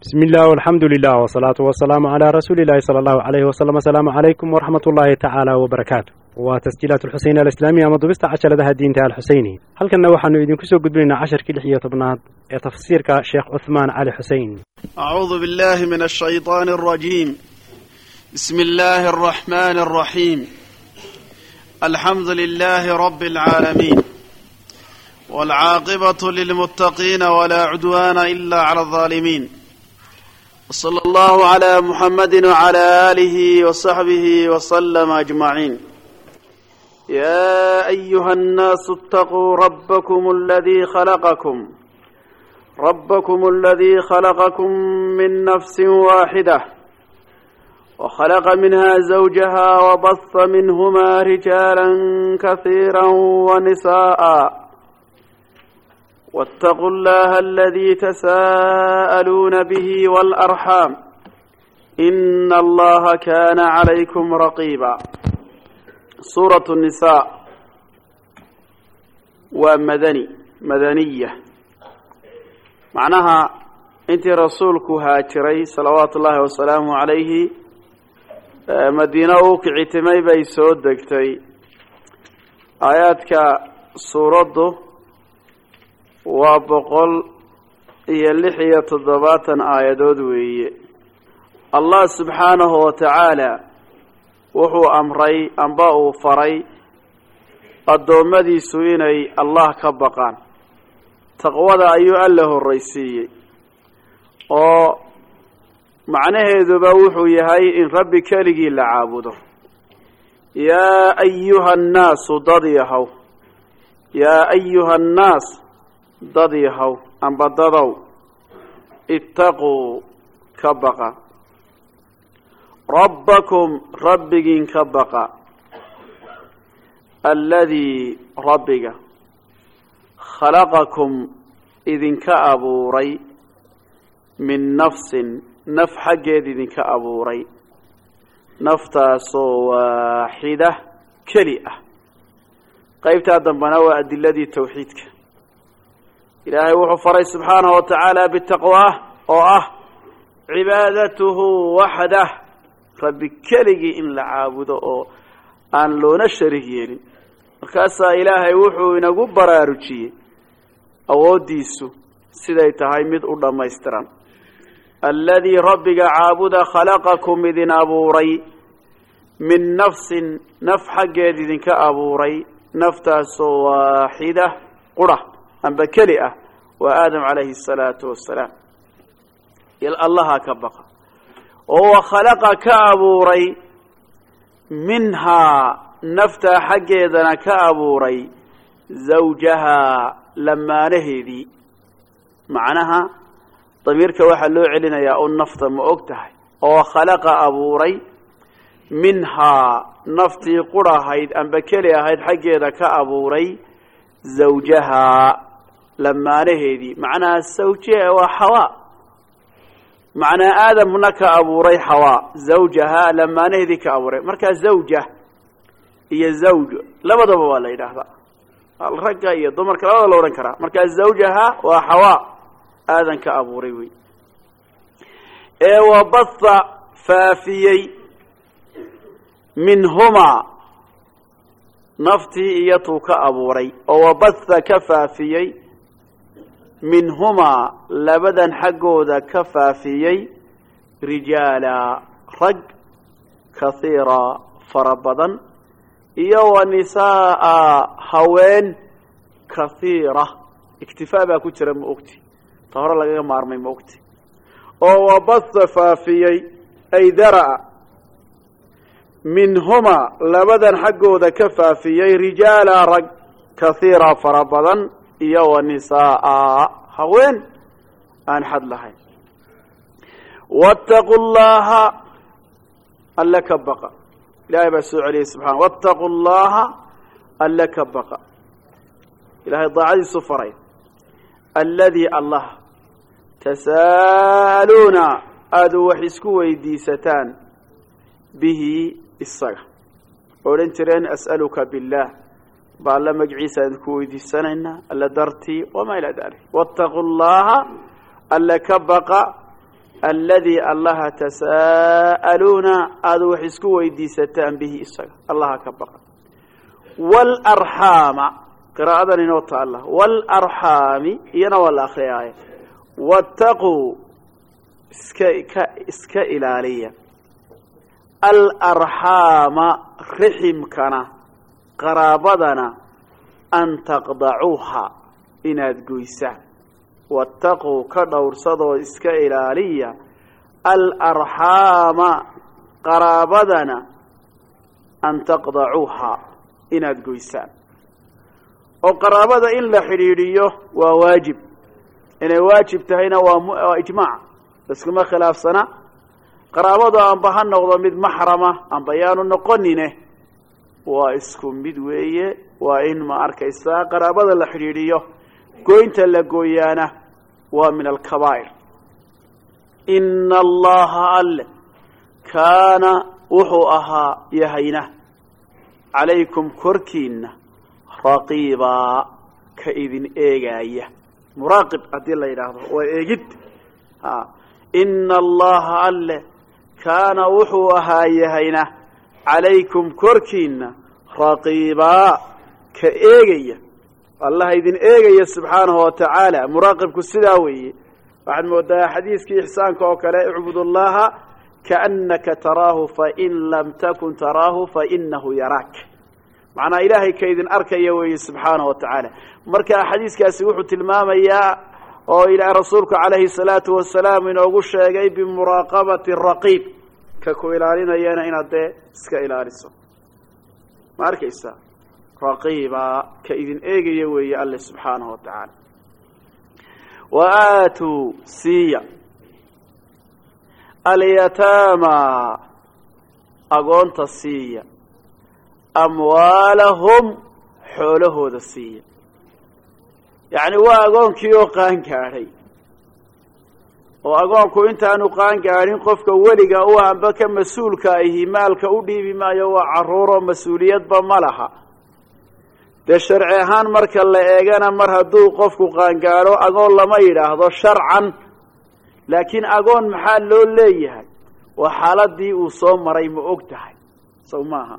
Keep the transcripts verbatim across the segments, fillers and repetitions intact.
بسم الله والحمد لله والصلاة والسلام على رسول الله صلى الله عليه وسلم. السلام عليكم ورحمة الله تعالى وبركاته. وتسجيلات الحسين الإسلامية مضبست عشر لها الدين تعالى الحسيني. هل كنا وحنا يدين كسو قدرنا عشر كل حية طبنات تفسير كشيخ عثمان علي حسين. أعوذ بالله من الشيطان الرجيم. بسم الله الرحمن الرحيم. الحمد لله رب العالمين والعاقبة للمتقين ولا عدوان إلا على الظالمين. وصلى الله على محمد وعلى آله وصحبه وسلم أجمعين. يا أيها الناس اتقوا ربكم الذي خلقكم ربكم الذي خلقكم من نفس واحدة وخلق منها زوجها وبث منهما رجالا كثيرا ونساء واتقوا الله الذي تساءلون به والأرحام إن الله كان عليكم رقيبا. سورة النساء ومدني مدنية معناها انت رسولك هاجري صلوات الله وسلامه عليه مدينة وكعتمي بيسود دكتي آياتك سورة وبقول يلحية الضباط آيادود وي الله سبحانه وتعالى وحو أمري أنباء فري الدومدي سويني الله كبقان تقوى أيها الله الرئيسي ومعنى ذبوح يهي إن ربي كالجي لعابده. يا أيها الناس ضضيهو يا أيها الناس ضضيهو أن بدضوا اتقوا كبقا ربكم ربكين كبقا الذي ربك خلقكم إذن كأبوري من نفس نفح جيد إذن كأبوري نفتاس واحدة كلئة قيبت آدم بنوى أدلة توحيدك إلهي وحفري سبحانه وتعالى بالتقوى وأه عبادته وحده ربي كلي إن لعابده أن لو نشره وكاسا إلهي وحو إنه براروجي أو ديسو سيداي تهاي مد أولا ما يستران الذي ربك عابد خلقكم إذن أبوري من نفس نفح جيد إذن كأبوري نفتاس واحدة قرى أم بكلئة وآدم عليه الصلاة والسلام يلا الله كبقى وهو خلق كأبوري منها نفتح حقيدنا كأبوري زوجها لما نهدي معناها ضميرك وحلو علينا يا النفط مؤكتها وهو خلق أبوري منها نفتي قرى هيد أم بكلئة هيد حقيدنا كأبوري زوجها لما نهدي معناها الزوجة وحواء معنى آدم هناك أبوري حواء زوجها لما نهدي كأبوري مركا زوجة هي الزوج لما ضبوا ولا إله الرجاء هي ضمر كلا ولا رنكرا مركا زوجها وحواء آدم كأبوري وي إيه وبث فافيي منهما نفتي يتوك أبوري وبث كفافيي منهما لبدا حقودا كفافيي رجالا رج كثيرا فربضا يو نساء هوين كثيرة اكتفاء باكوتر مؤكتي طهر لغا مارمي مؤكتي وبث فافيي أي درع منهما لبدا حقودا كفافيي رجالا رج كثيرا فربضا يو النساء هوين أن حد لهاي واتقوا الله ألا كبقى إلهي بسوء عليه سبحانه واتقوا الله ألا كبقى إلهي ضاعي سفرين الذي الله تسالون أدو وحسكو ويديستان به الصغر ولنترين أسألك بالله بالله مجعيسا كويدي السنة ألا درتي وما إلى ذلك واتقوا الله ألا كبقى alladii allaha tasaa'aluuna aada wax isku weydiisataan bihi isaga allaha ka baqa waalarxaama qiraa'adan inoo taalla waalarxaami iyana waa la akriyaaya wattaquu iska ka iska ilaaliya alarxaama riximkana qaraabadana an taqdacuuha inaad goysaan wattaquu ka dhowrsadoo iska ilaaliya alarxaama qaraabadana an taqdacuuha inaad goysaan oo qaraabada in la xidhiidhiyo waa waajib inay waajib tahayna waa ijmaac iskuma khilaafsana qaraabadu amba ha noqdo mid maxrama amba yaanu noqonine waa isku mid weeye waa in ma arkaysaa qaraabada la xidhiidhiyo goynta la gooyaana waa min alkabaa'ir ina allaha alle kaana wuxuu ahaa yahayna calaykum korkiina raqiibaa ka idin eegaaya muraaqib haddii la yidhaahdo waa eegid ina allaha alle kaana wuxuu ahaa yahayna calaykum korkiina raqiibaa ka eegaya allah idin eegaya subxaanahu watacaala muraaqibku sidaa weeye waxaad moodaa xadiiskii ixsaanka oo kale icbud allaha kaannaka taraahu fain lam takun taraahu fainahu yaraak macnaa ilaahay ka idin arkaya weeye subxaanahu watacaala marka xadiiskaasi wuxuu tilmaamayaa oo ilaa rasuulku calayhi salaatu wasalaam inoogu sheegay bimuraaqabati raqiib ka ku ilaalinayana inaad dee iska ilaaliso ma arkaysaa raqiibaa ka idin eegaya weeye alle subxaanahu watacaala wa aatuu siiya alyataama agoonta siiya amwaalahum xoolahooda siiya yacni waa agoonkii oo qaan gaadhay oo agoonku intaanu qaan gaadhin qofka weliga u amba ka mas-uulka ahi maalka u dhiibi maayo waa carruuroo mas-uuliyadba ma laha dee sharci ahaan marka la eegana mar hadduu qofku qaangaadho agoon lama yidhaahdo sharcan laakiin agoon maxaa loo leeyahay waa xaaladii uu soo maray ma og tahay sow maaha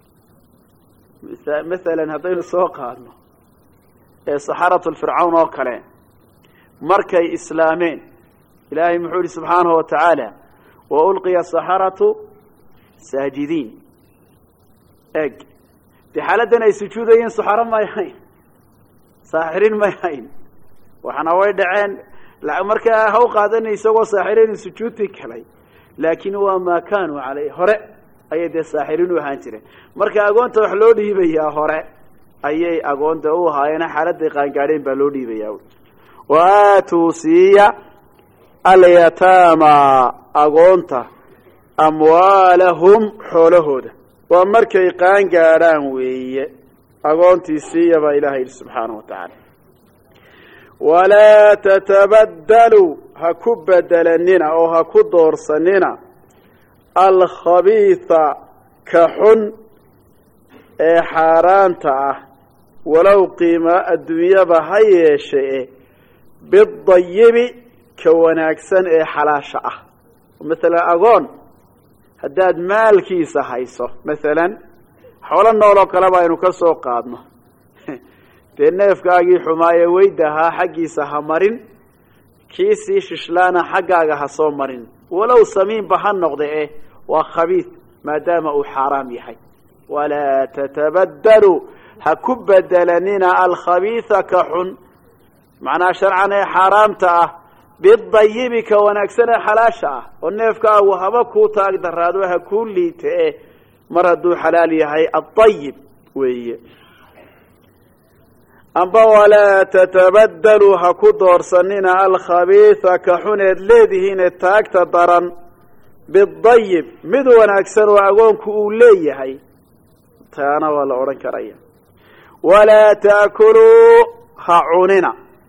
masalan haddaynu soo qaadno ee saxaratu fircawn oo kale markay islaameen ilaahay muxuu yihi subxaanahu watacaala wa ulqiya saxaratu saajidiin eg dee xaaladdan ay sujuudayeen saxaro may hayn saaxirin may hayn waxaana way dhaceen markaa ha u qaadana isagoo saaxirin sujuudtii kalay laakiin waa maa kaanuu caley hore ayay dee saaxirin u ahaan jireen marka agoonta wax loo dhiibayaa hore ayay agoonta u ahaayeena xaaladday qaangaadheen baa loo dhiibayaa wa aatuu siiya alyataama agoonta amwaalahum xoolahooda waa markay qaan gaadhaan weeye agoontii siiya baa ilahay yidhi subxaanahu watacaala walaa tatabadaluu ha ku bedelanina oo ha ku doorsanina alkhabiisa ka xun ee xaaraanta ah walow qiima adduunyaba ha yeeshee bidayibi ka wanaagsan ee xalaasha ah masalan agoon haddaad maalkiisa hayso masalan xoolo nool oo kaleba aynu ka soo qaadno dee neefkaagii xumaaye weydahaa xaggiisa ha marin kii sii shishlaana xaggaaga ha soo marin walow samiinba ha noqde eh waa khabiis maadaama uu xaaraam yahay walaa tatabadaluu ha ku bedelanina alkhabiisa ka xun macnaha sharcan ee xaaraamta ah bidayibi ka wanaagsan ee xalaasha ah oo neefkaagu haba kuu taag daraado ha kuu liite eh mar hadduu xalaal yahay adayib weeye amba walaa tatabadaluu ha ku doorsanina alkhabiisa ka xuneed leedihiine taagta daran bidayib mid wanaagsan oo agoonku uu leeyahay taana waa la odhan karaya walaa taakuluu ha cunina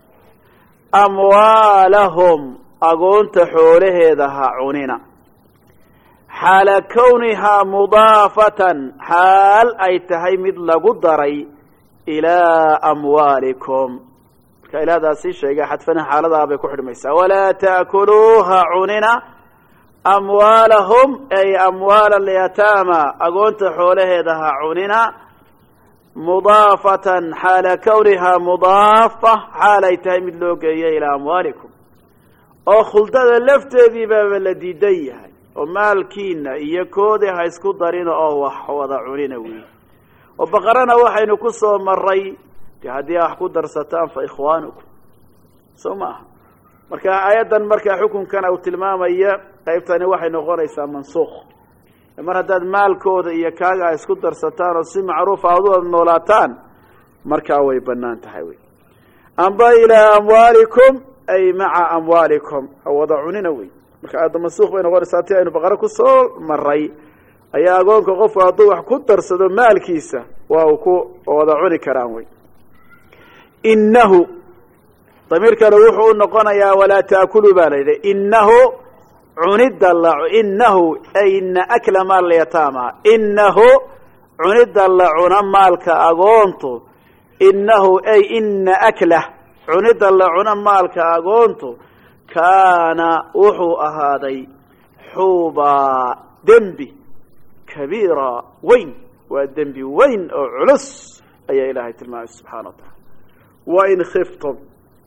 amwaalahum agoonta xoolaheeda ha cunina xaala kownihaa mudaafatan xaal ay tahay mid lagu daray ilaa amwaalikum marka marka ilaahdaasi sheegay xadfana xaaladaha bay ku xidhmaysaa walaa taakuluuha cunina amwaalahum ay amwaala alyataama agoonta xoolaheeda ha cunina mudaafatan xaala kawnihaa mudaafa xaalay tahay mid loo geeyo ilaa amwaalikum oo khuldada lafteedii baaba la diidan yahay oo maalkiina iyo koodii ha isku darina oo wax wada cunina wey oo baqarana waxaynu ku soo maray de haddii wax ku darsataan fa ikhwaanukum soo maaha marka aayaddan markaa xukunkana uu tilmaamaya qaybtani waxay noqonaysaa mansuukh mar haddaad maalkooda iyo kaaga isku darsataan oo si macruufa aad u wada noolaataan markaa way banaan tahay wey amba ilaa amwaalikum ay maca amwaalikum hawada cunina wey marka aayadda mansuukh bay noqonaysaa tii aynu baqaro ku soo maray ayaa agoonka qofku hadduu wax ku darsado maalkiisa waa uu ku wada cuni karaan wey inahu damiirkana wuxuu u noqonayaa walaa taakulu baa la yidhi inahu cunida la inahu ay ina akla maal yataama inahu cunida la cuna maalka agoontu inahu ay ina aklah cunida la cuna maalka agoontu kaana wuxuu ahaaday xuubaa dembi kabiira weyn waa dembi weyn oo culus ayaa ilaahay tilmaamay subxana wa taala wain khiftum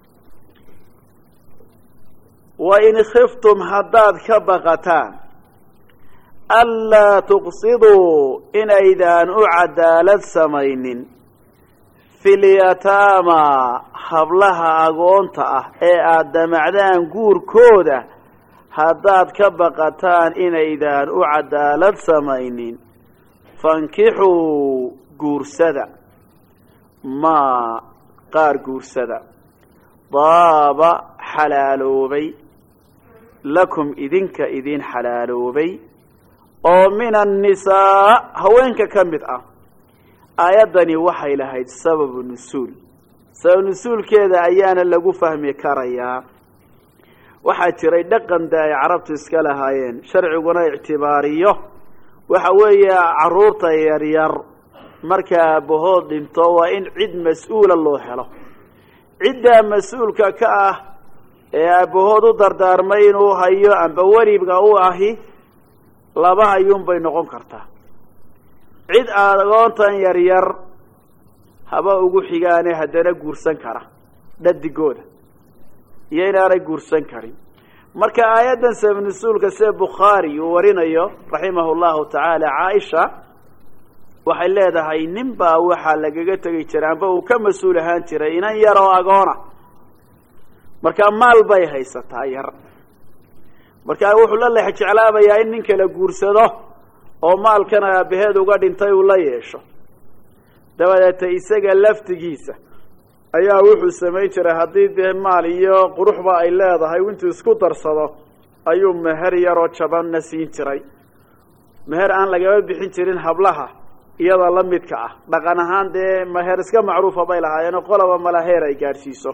wain khiftum haddaad ka baqataan anlaa tuqsiduu inaydaan u cadaalad samaynin fi lyataama hablaha agoonta ah ee aada damacdaan guurkooda haddaad ka baqataan inaydaan u cadaalad samaynin fankixuu guursada maa qaar guursada daaba xalaaloobay lakum idinka idin xalaaloobay oo min annisaa haweenka ka mid ah aayaddani waxay lahayd sababu nusuul sabab nusuulkeeda ayaana lagu fahmi karayaa waxaa jiray dhaqan de ay carabtu iska lahaayeen sharciguna ictibaariyo waxa weeye carruurta yaryar marka aabahood dhinto waa in cid mas-uula loo helo ciddaa mas-uulka ka ah ee aabahood u dardaarmay inuu hayo amba weliga u ahi laba ayuun bay noqon kartaa cid agoontan yaryar haba ugu xigaane haddana guursan kara dhadigooda iyo inaanay guursan karin marka aayaddan sabab nusuulka sida bukhaari uu warinayo raximahu llahu tacaala caaisha waxay leedahay nin baa waxaa lagaga tegi jiray amba uu ka mas-uul ahaan jiray inan yar oo agoona markaa maal bay haysataa yar markaa wuxuu la leex jeclaabayaa in nin kala guursado oo maalkana aabaheed uga dhintay uu la yeesho dabadeeta isaga laftigiisa ayaa wuxuu samayn jiray haddii dee maal iyo quruxba ay leedahay intuu isku darsado ayuu meher yaroo jabanna siin jiray meher aan lagaba bixin jirin hablaha iyada la midka ah dhaqan ahaan dee meher iska macruufa bay lahaayeen qolaba malaheer ay gaadhsiiso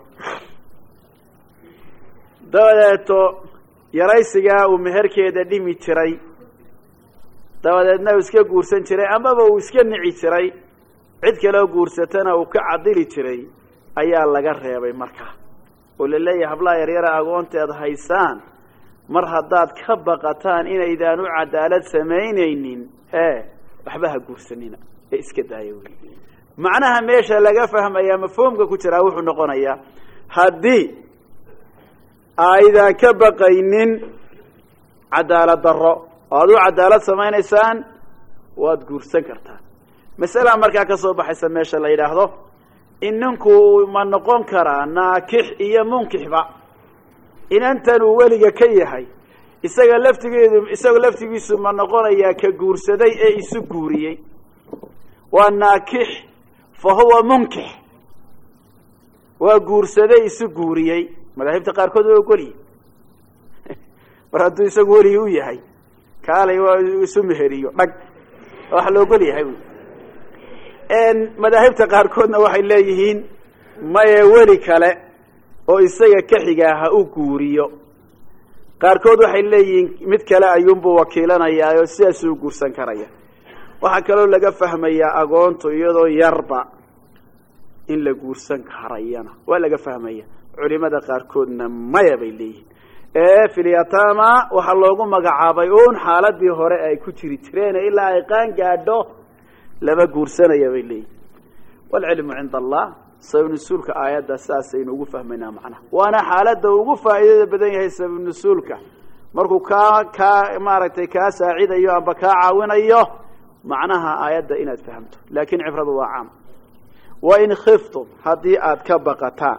dabadeeto yaraysigaa uu meherkeeda dhimi jiray dabadeedna uu iska guursan jiray amaba uu iska nici jiray cid kaleo guursatana uu ka cadili jiray ayaa laga reebay markaa oo la leeyahay hablaha yaryara agoonteed haysaan mar haddaad ka baqataan inaydaan u cadaalad samaynaynin ee waxba ha guursanina ee iska daaya wey macnaha meesha laga fahmayaa mafhuumka ku jiraa wuxuu noqonayaa haddii aydaan ka baqaynin cadaalad darro oo ad u cadaalad samaynaysaan waad guursan kartaan masala markaa ka soo baxaysa meesha la yidhaahdo in ninku ma noqon karaa naakix iyo munkixba inantan uu weliga ka yahay isaga laftigeedu isaga laftigiisu ma noqonayaa ka guursaday ee isu guuriyey waa naakix fa huwa munkix waa guursaday isu guuriyey madaahibta qaarkood waa ogolyi mar hadduu isagu weligi u yahay kaalay waa isu meheriyo dhag wax la ogol yahay madaahibta qaarkoodna waxay leeyihiin maye weli kale oo isaga ka xigaa ha u guuriyo qaarkood waxay leeyihiin mid kale ayuunbuu wakiilanayaa oo sidaasuu u guursan karaya waxaa kaloo laga fahmayaa agoontu iyadoo yarba in la guursan karayana waa laga fahmaya culimada qaarkoodna maya bay leeyihiin ee filyatama waxa loogu magacaabay uun xaaladii hore ay ku jiri jireen ilaa ay qaan gaadho laba guursanaya bay leeyihiin wal ilmu inda Allah sabab nusulka aayada saasaynu ugu fahmaynaa macna waana xaalada ugu faa'iidada badan yahay sabab nusulka markuu ka ka maaragtay ka saacidayo amba ka caawinayo macnaha aayada inaad fahamto laakiin cibradu waa caam wa in khiftum hadii aad ka baqataan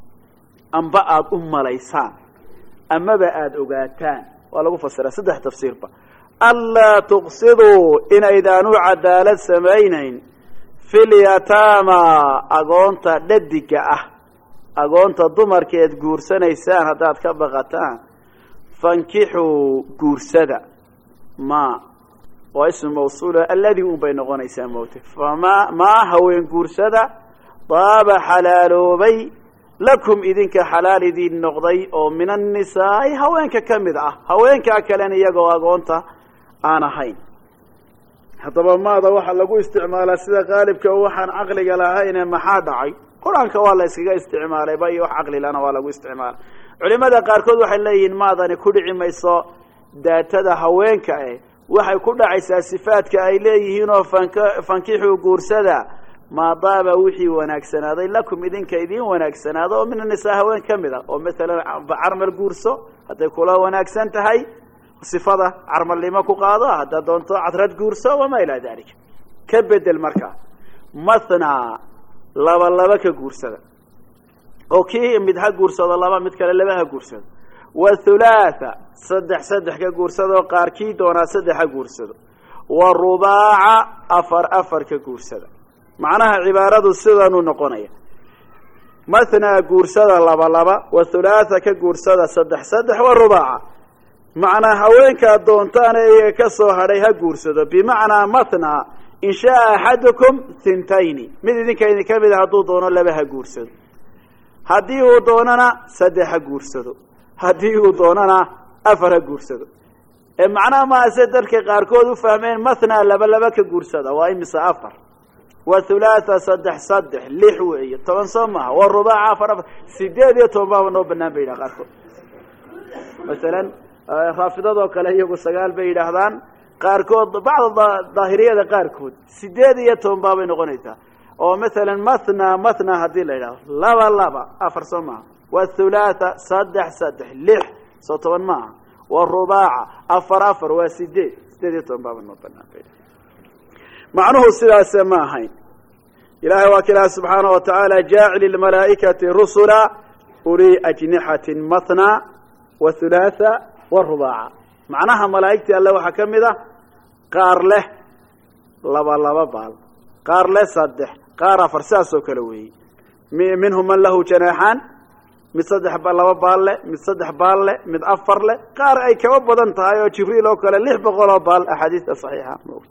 amba aad u malaysaan ama ba aad ogaataan waa lagu fasiraa saddex tafsiirba alla tuqsidu in aydaanu cadaalad samaynayn fil yatama agoonta dhadiga ah agoonta dumarkeed guursanaysaan hadaad ka baqataan fankixu guursada ma waa ismu mawsuula alladhi um bay noqonaysaa mawta fama ma haween guursada taaba xalaaloobay lakum idinka xalaalidiin noqday oo min an-nisaa haweenka kamid ah haweenka kale iyagoo agoonta aan ahayn hadaba maada waxa lagu isticmaalaa sida qaalibka waxaan aqliga lahayn maxaa dhacay quraanka waa la iskaga isticmaalay bay wax aqli lana waa lagu isticmaalay culimada qaarkood waxay leeyihiin maadani ku dhici mayso daatada haweenka ee waxay ku dhacaysaa sifaadka ay leeyihiin oo fankixu guursada ما ضاب وحي وناكسناد لكم إذن كيدين وناكسناد ومن النساء هوين كمذا ومثلا عرمل قرصو حتى يقول وناكسنت هاي صفة عرمل لما كقاضى حتى دونتو عثرت قرصو وما إلى ذلك كبد المركة مثنى لبا لبا كقرصو أوكي مدها قرصو لبا مدكال لبها قرصو والثلاثة صدح صدح كقرصو وقاركي دونا صدح قرصو والرباع أفر أفر كقرصو معناها عبارة السودان نقونية مثنى قرصة لبا لبا والثلاثة كقرصة صدح صدح والرباعة معناها هوينك الدونتان يكسو هريها قرصة بمعنى مثنى إن شاء أحدكم ثنتين من ذلك إن كمد هدو دونا لبها قرصة هديه دوننا صدح قرصة هديه دوننا أفر قرصة معناها ما أسدرك قاركود فهمين مثنى لبا لبا كقرصة وإمس أفر والثلاثة صدح صدح لحوية طبعا صمها والرباعة فرف سيديد يتوبا ونوبنا بينا قاركو مثلا خافضة وكلا يقول سقال بينا هذان قاركو بعض الظاهرية قاركو سيديد يتوبا ونغنيتا ومثلا مثنى مثنى هذه الليلة لبا لبا أفر صمها والثلاثة صدح صدح لح صوتوا معها والرباعة أفر أفر وسيديد سيديد يتوبا ونوبنا بينا معنه السلاسة ما هين إلهي وكلا سبحانه وتعالى جاعل الملائكة رسلا أولي أجنحة مثنى وثلاثة والرباعة معناها ملائكة الله وحكم ذا قار له لبا لبا بال قار له صدح قار فرساسو كلوي منهم من له جناحان متصدح لبا بال له متصدح بال له متأفر له قار أي كواب بدن تهاي وجبريل وكلا ليه بقول بال أحاديث صحيحة موت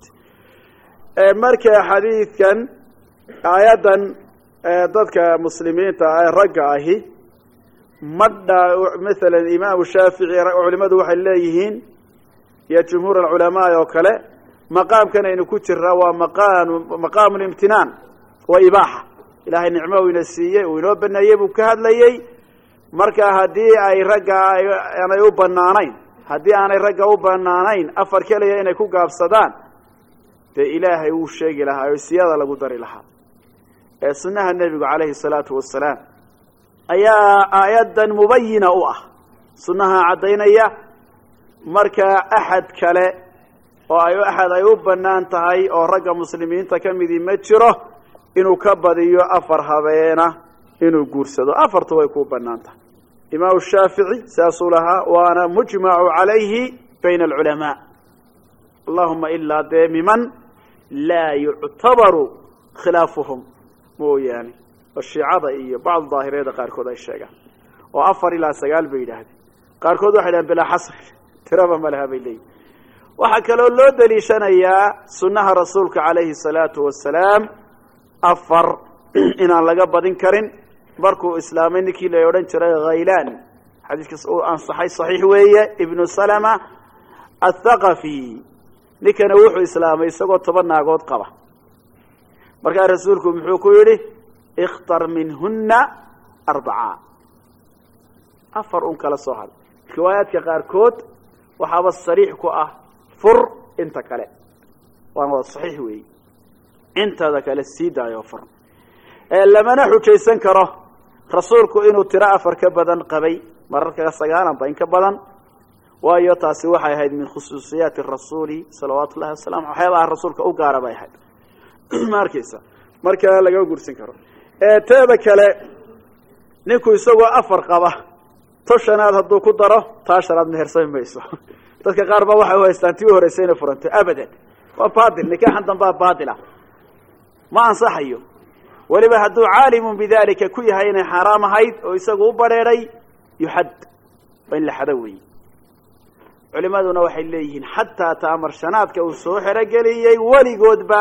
marka xadiidkan aayadan dadka muslimiinta ay rag ahi madda mesela imaam Shaafici culimadu waxay leeyihiin ya jumhur ulama oo kale maqaamkan aynu ku jiraa waa maqaan maqaam imtinaan wa ibaha ilaahay nicmo uu siiyay uu inoo baneeyay buu ka hadlayay marka hadii ay rag aanay u banaanayn hadii aanay rag u banaanayn afar kaliya inay ku gaabsadaan إلهي وشيء لها وسيادة لقدر لها سنها النبي عليه الصلاة والسلام أيا آيادا مبينة أوه سنها عدين إياه مركا أحد كلا أو أي أحد أيوب بنان تهي أو رجع مسلمين تكمدي متشره إنه كبد يو أفر هبينا إنه جورسده أفر تويكوب بنان ته إمام الشافعي سأصلها وأنا مجمع عليه بين العلماء اللهم إلا دائم من لا يعتبر خلافهم مو يعني الشيعة إيه بعض ظاهرة قاركود الشجع وأفر إلى سجال بيده قاركود واحد بلا حصر ترى ما لها بيلي وحكى له لو دليشان يا سنة رسولك عليه الصلاة والسلام أفر إن الله قبضين كرن بركو إسلامين كي لا يورن ترى غيلان حديث عن صحيح صحيح وهي ابن سلمة الثقفي لكن وحو إسلامي سقط طبعا ناقود قبا مركا رسولكم محوكو يري اkhtar minhuna arbacaa afar un kala soo had riwaayaadka qaarkood waxaaba sariix ku ah fur inta kale waana wada saxiix weeyi intaada kale sii daayo fur ee lamana xujaysan karo rasuulku inuu tiro afar ka badan qabay mararka sagaalan ba in ka badan waayo taasi waxay ahayd min khusuusiyaati rasuuli salawaatu ullahi wasalaamu waxyaabaha rasuulka u gaara bay ahayd markaysa marka laga gursin karo ee teeda kale ninku isagoo afar qaba toshanaad hadduu ku daro taashanaad mehersan mayso dadka qaar ba waxay u haystaan tii horeysayna furantay abadan waa baadil nikaaxan dambaa baadila ma ansaxayo waliba hadduu caalimun bidalika ku yahay inay xaaraam ahayd oo isagu u bareeray yuxad waa in la xado weeye culimaduna waxay leeyihiin xataa taamarshanaadka uu soo xerogeliyey weligoodba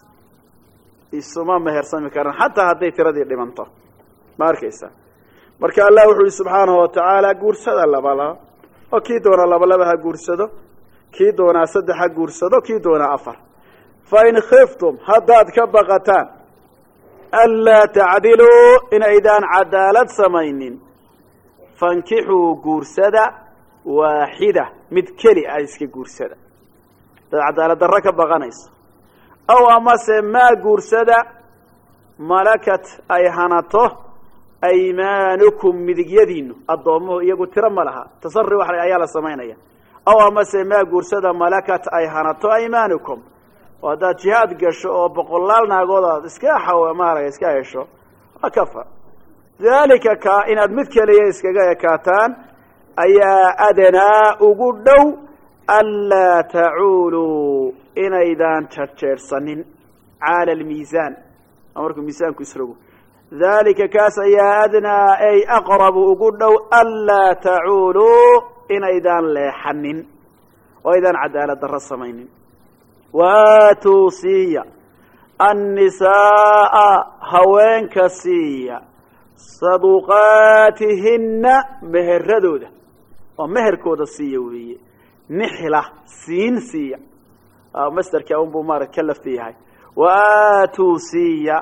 isuma mehersami karan xataa hadday tiradii dhimanto ma arkaysa marka allah wuxuu yihi subxaanahu watacaala guursada labalaba oo kii doonaa labalaba ha guursado kii doonaa saddex ha guursado kii doonaa afar fain khiftum haddaad ka baqataan anlaa tacdiluu inaydaan cadaalad samaynin fankixuu guursada waaxida mid keli ah iska guursada dad cadaalad darro ka baqanayso aw amase maa guursada malakat ay hanato aymaanukum midigyadiinu addoomuhu iyagu tiro ma laha tasarri wax ayaa la samaynaya aw amase maa guursada malakat ay hanato aymaanukum oo haddaad jihaad gasho oo boqolaal naagood aad iska xaw maaragay iska hesho waa kafa dalika ka inaad mid keliya iskaga ekaataan ayaa adanaa ugu dhow anlaa tacuuluu inaydaan jarjeersanin caala almiisaan markuu miisaanku isrogo dalika kaas ayaa adnaa ay aqrabu ugu dhow anlaa tacuuluu inaydaan leexanin oo aydaan cadaalad darro samaynin waatuu siiya annisaaa haweenka siiya saduqaatihina meheradooda oo meherkooda siiya weeye nixla siin siiya masderka unbuu maarad ka lafta yahay waatuu siiya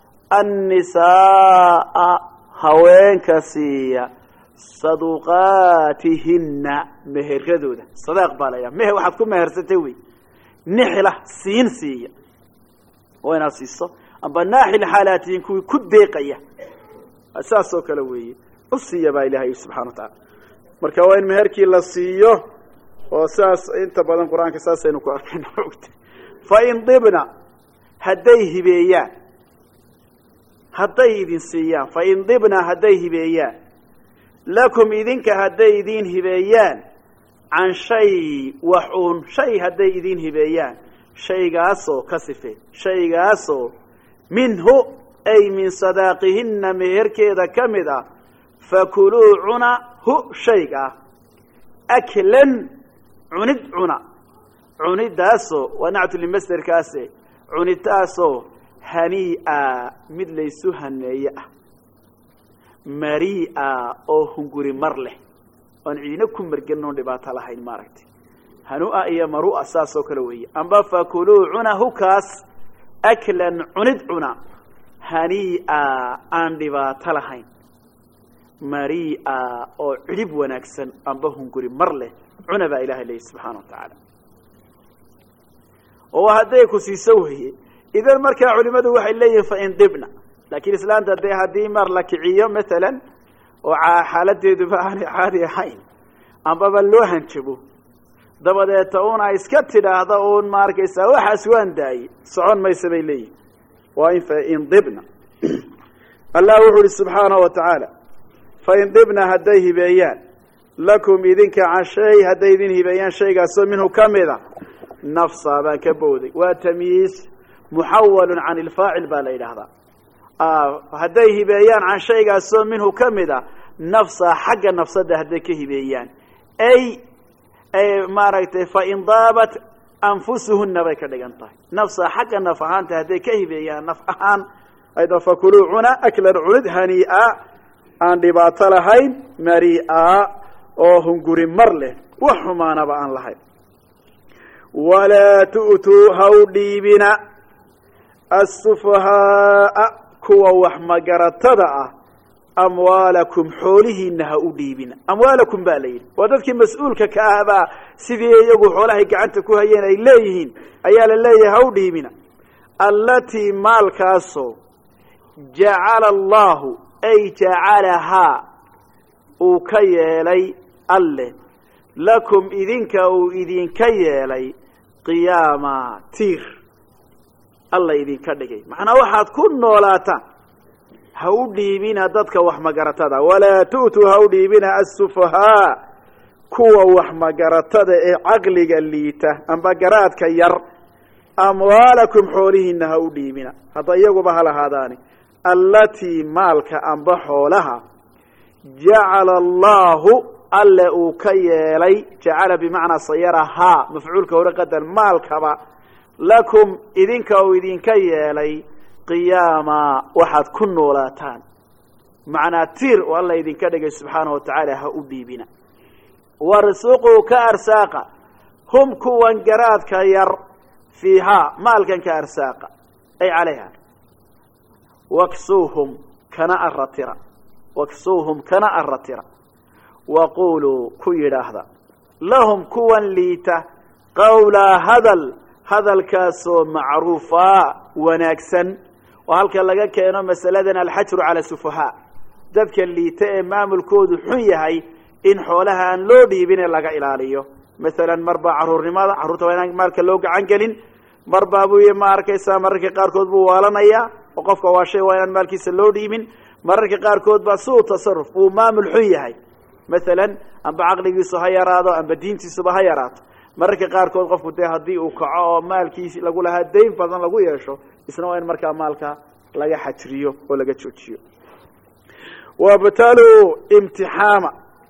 annisaaa haweenka siiya saduqaatihina meheradooda sadaaq baa layaa meher waxaad ku mehersatay wey nixla siin siiya waa inaad siiso amba naaxil xaalaatihin kuwii ku deeqaya saas oo kale weeye u siiya baa ilahay subxana wa tacaala marka waa in meherkii la siiyo oo saas inta badan qur-aanka saasaynu ku arkayna ogta fain dibna hadday hibeeyaan hadday idin siiyaan fain dibna hadday hibeeyaan lakum idinka hadday idin hibeeyaan can shay wax uun shay hadday idin hibeeyaan shaygaasoo ka sife shaygaasoo minhu ay min sadaaqihina meherkeeda ka mid ah fakuluu cuna hu shayga ah aklan cunid cuna cunidaasoo waa nactu limasderkaase cunitaasoo hanii'a mid laysu haneeye ah marii'a oo hunguri mar leh oon ciidina ku mergelin oon dhibaato lahayn maaragtay hanu'a iyo maru'a saas oo kale weeye amba fakuluu cuna hukaas aklan cunid cuna hanii'a aan dhibaato lahayn marii'a oo cidhib wanaagsan amba hunguri mar leh cuna baa ilahay leeyahy subxaana wa tacaala oo hadday ku siiso weye idan markaa culimadu waxay leeyihin fain dibna laakiin islaanta dee haddii mar la kiciyo maalan oo xaaladeeduba aanay caadi ahayn ambaba loo hanjabo dabadeeta una iska tidhaahda un ma arkaysaa waxaas waan daayey socon maysa bay leeyihin waa in fain dibna allah wuxu uhi subxaanahu wa tacaala fain dibna hadday hibeeyaan lakum idinka can shay hadday idin hibeeyaan shaygaasoo minhu ka mida nafsa baan ka bowday waa tamyiis muxawalun can ilfaacil baa la yidhaahdaa hadday hibeeyaan can shaygaasoo minhu ka mida nafsa xagga nafsada hadday ka hibeeyaan ay maaragtay fain daabat anfusuhuna bay ka dhigan tahay nafsa xagga naf ahaanta hadday ka hibeeyaan naf ahaan ayda fakuluu cuna aklan cunid hanii'a aan dhibaato lahayn marii'a oo hunguri mar leh wax xumaanaba aan lahayn walaa tu'tuu haw dhiibina assufahaaa kuwa wax magaratada ah amwaalakum xoolihiina ha u dhiibina amwaalakum baa la yidhi waa dadkii mas-uulka ka ahbaa sidii iyagu xoolahay gacanta ku hayeen ay leeyihiin ayaa la leeyahay ha u dhiibina allatii maalkaasoo jacala allahu ay jacalahaa uu ka yeelay alle lakum idinka uu idinka yeelay qiyaama tiir alla idinka dhigay macnaa waxaad ku noolaataan ha u dhiibina dadka wax magaratada walaa tu'tuu ha u dhiibina assufahaa kuwa wax magaratada ee caqliga liita amba garaadka yar amwaalakum xoolihiina ha u dhiibina hadda iyaguba ha lahaadaani allatii maalka amba xoolaha jacala allaahu alle uu ka yeelay jacala bimacnaa sayarahaa mafcuulka hore qadar maalkaba lakum idinka uu idinka yeelay qiyaama waxaad ku noolaataan macnaa tiir oo alla idinka dhigay subxaanahu watacaala ha u dhiibina warsuquu ka arsaaqa hum kuwan garaadka yar fiihaa maalkan ka arsaaqa ay calayha waksuuhum kana aratira waksuuhum kana aratira waquuluu ku yidhaahda lahum kuwan liita qawlaa hadal hadalkaasoo macruufaa wanaagsan oo halka laga keeno masaladan alxajru cala sufahaa dadka liita ee maamulkoodu xun yahay in xoolaha aan loo dhiibin ee laga ilaaliyo masalan marbaa caruurnimada carruurta waa inaan maalka loo gacan gelin marbaa buu ma arkaysaa mararka qaarkood buu waalanayaa oo qofka waa shay waa inaan maalkiisa loo dhiibin mararka qaarkood baa suu tasarruf uu maamul xun yahay masalan amba caqligiisu ha yaraado amba diintiisuba ha yaraato mararka qaarkood qofku dee haddii uu kaco oo maalkiisi lagu lahaa dayn badan lagu yeesho isna waa in markaa maalka laga xajriyo oo laga joojiyo wabtaluu imtixaama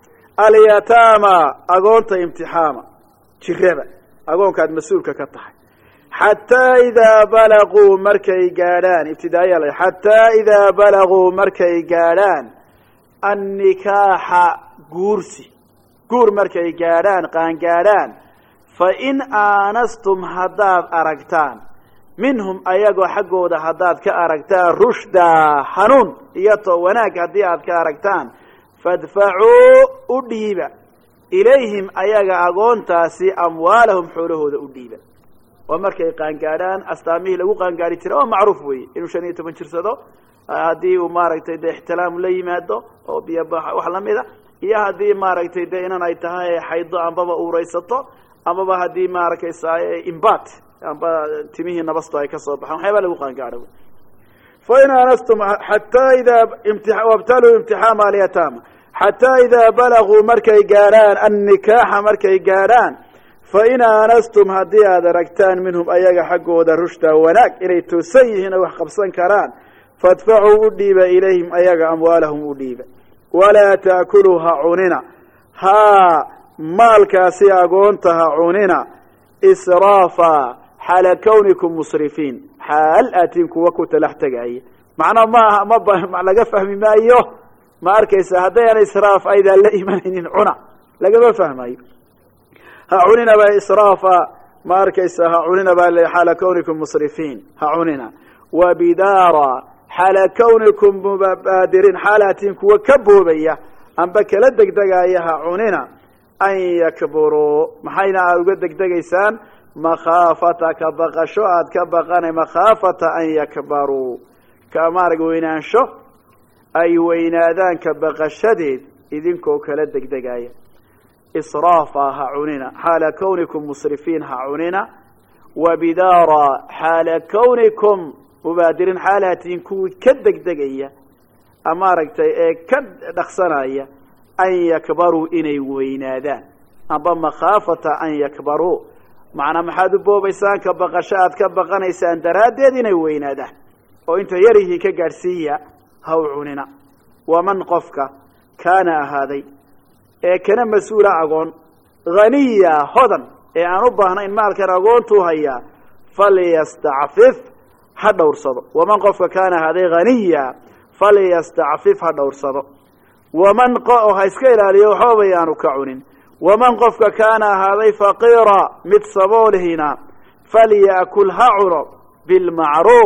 alyataama agoonta imtixaama jiraba agoonkaad mas-uulka ka tahay xataa idaa balaguu markay gaadhaan ibtidaaya l xataa idaa balaguu markay gaadhaan annikaaxa guursi guur markay gaadhaan qaangaadhaan fain aanastum haddaad aragtaan minhum ayagoo xaggooda haddaad ka aragtaan rushdaa hanuun iyo to wanaag haddii aad ka aragtaan fadfacuu u dhiiba ilayhim ayaga agoontaasi amwaalahum xoolahooda u dhiiba waa markay qaangaadhaan astaamihii lagu qaangaari jira oo macruuf weeye inuu shan iyo toban jirsado haddii uu maaragtay dee ixtilaamu la yimaado oo biyoba wax lamida iyo haddii maaragtay dee inan ay tahay xaydo ambaba uuraysato amaba haddii maarakaysa imbat amba timihii nabasto ay ka soo baxaan waxyaaba lagu qaangaadho fain aanastum xataa idaa wabtaluu imtixaama alyataama xataa idaa balaguu markay gaadhaan annikaaxa markay gaadhaan fain aanastum haddii aad aragtaan minhum ayaga xaggooda rushdaa wanaag inay toosan yihiin oo wax qabsan karaan fadfacuu u dhiiba ilayhim ayaga amwaalahum u dhiiba walaa taakuluu ha cunina haa maalkaasi agoonta ha cunina israafa xaala kawnikum musrifiin xaal aatiin kuwa ku talax tegaya macnaa maaha ma laga fahmi maayo ma arkaysa haddayaan israaf aydaan la imanaynin cuna lagama fahmayo ha cunina baa israafa ma arkaysa ha cunina baa xaala kawnikum musrifiin ha cunina wabidaara xaala kawnikum mubaadirin xaal aatiin kuwa ka boobaya amba kala degdegaya ha cunina an yakburuu maxayna aad uga degdegaysaan makhaafata ka baqasho aad ka baqanay makhaafata an yakbaruu ka maarag weynaansho ay weynaadaan ka baqashadeed idinkoo kala degdegaya israafa ha cunina xaala kawnikum musrifiin ha cunina wabidaara xaala kawnikum mubaadirin xaalatiin kuwii ka degdegaya maaragtay ee ka dhaqsanaya an yakbaruu inay weynaadaan amba makhaafata an yakbaruu macnaa maxaad u boobaysaan ka baqasho aad ka baqanaysaan daraaddeed inay weynaadaan oo inta yarihii ka gaadhsiiya ha u cunina waman qofka kaana ahaaday ee kana mas-uula agoon haniya hodan ee aan u baahnayn maalkan agoontuu hayaa falyastacfif ha dhowrsado waman qofka kaana ahaaday haniya falyastacfif ha dhowrsado waman ha iska ilaaliyo waxbaba yaanu ka cunin waman qofka kaana ahaaday faqiira mid saboolihina falya'kul ha cuno bilmacruuf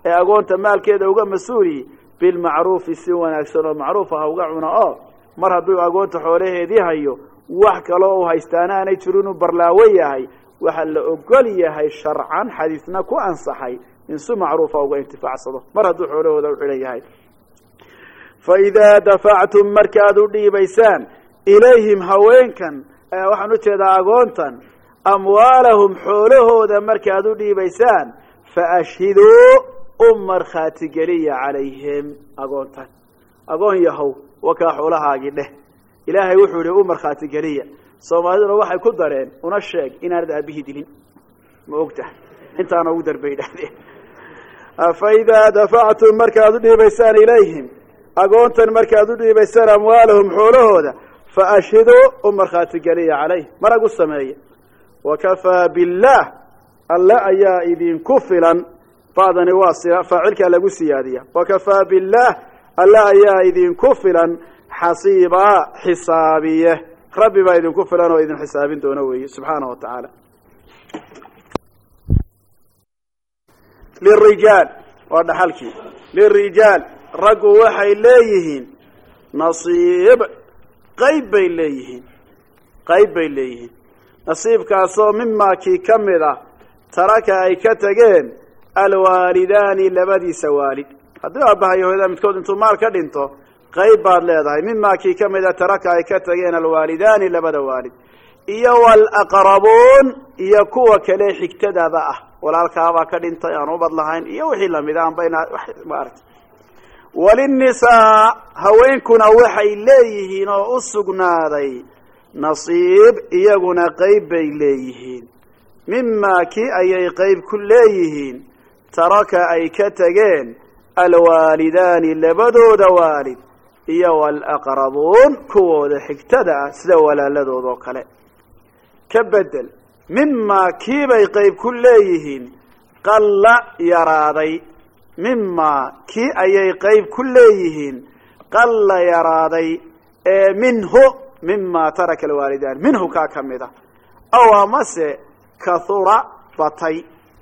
ee agoonta maalkeeda uga mas-uuli bilmacruufi si wanaagsan oo macruuf ah uga cuna oo mar hadduu agoonta xoolaheedii hayo wax kaloo u haystaana aanay jirin inuu barlaawo yahay waxaa la ogol yahay sharcan xadiisna ku ansaxay in si macruufa uga intifaacsado mar hadduu xoolahooda u xidhan yahay fa idaa dafactum markaad u dhiibaysaan ilayhim haweenkan waxaan ujeedaa agoontan amwaalahum xoolahooda markaad u dhiibaysaan faashhiduu u markhaati geliya calayhim agoontan agoon yahow wakaa xoolahaagii dheh ilaahay wuxuu yihi u markhaati geliya soomaaliduna waxay ku dareen una sheeg inaanad aabihii dilin ma ogtahay intaana ugu darbay idhahdeen fa idaa dafactum markaad u dhiibaysaan ilayhim agoontan markaad u dhiibaysaan amwaalahum xoolahooda faashhiduu u markhaati geliya calayh marag u sameeya wakafaa billaah alle ayaa idinku filan bacdani waa si faacilkaa lagu siyaadiya wakafaa billaah alle ayaa idinku filan xasiibaa xisaabiye rabbi baa idinku filan oo idin xisaabin doono weeye subxaanahu wa tacaala lirijaal waa dhaxalkii lirijaal raggu waxay leeyihiin nasiib qayb bay leeyihiin qayb bay leeyihiin nasiibkaasoo mimaa kii ka mid ah taraka ay ka tageen alwaalidaani labadiisa waalid haddii aabbahayo hooyada midkood intuu maal ka dhinto qayb baad leedahay mimaa kii ka mid a taraka ay ka tageen alwaalidaani labada waalid iyo walaqrabuun iyo kuwa kale xigtadaada ah walaalkaabaa ka dhintay aan ubad lahayn iyo wixii lamid a anba inaad maaragtay walinnisaa haweenkuna waxay leeyihiin oo u sugnaaday nasiib iyaguna qayb bay leeyihiin mimaa kii ayay qayb ku leeyihiin taraka ay ka tageen alwaalidaani labadooda waalid iyo walaqrabuun kuwooda xigtada ah sida walaaladooda oo kale ka bedel mimaa kiibay qayb ku leeyihiin qalla yaraaday mimaa kii ayay qayb ku leeyihiin qalla yaraaday ee minhu mimaa taraka alwaalidaan minhu kaa ka mid a aw amase kahura batay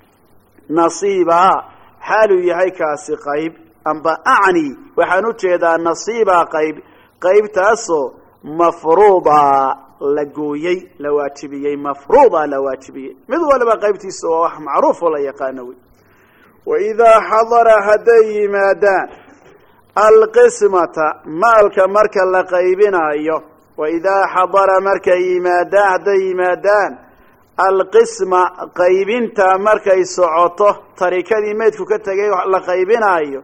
nasiibaa xaaluu yahay kaasi qayb amba acni waxaan u jeedaa nasiibaa qayb qaybtaasoo mafruuda la gooyey la waajibiyey mafruuda la waajibiyey mid waliba qaybtiisa waa wax macruuf oo la yaqaano wey waidaa xadara hadday yimaadaan alqismata maalka marka la qaybinaayo waidaa xadara markay yimaadaan hadday yimaadaan alqisma qaybinta markay socoto tarikadii meydku ka tegay la qaybinaayo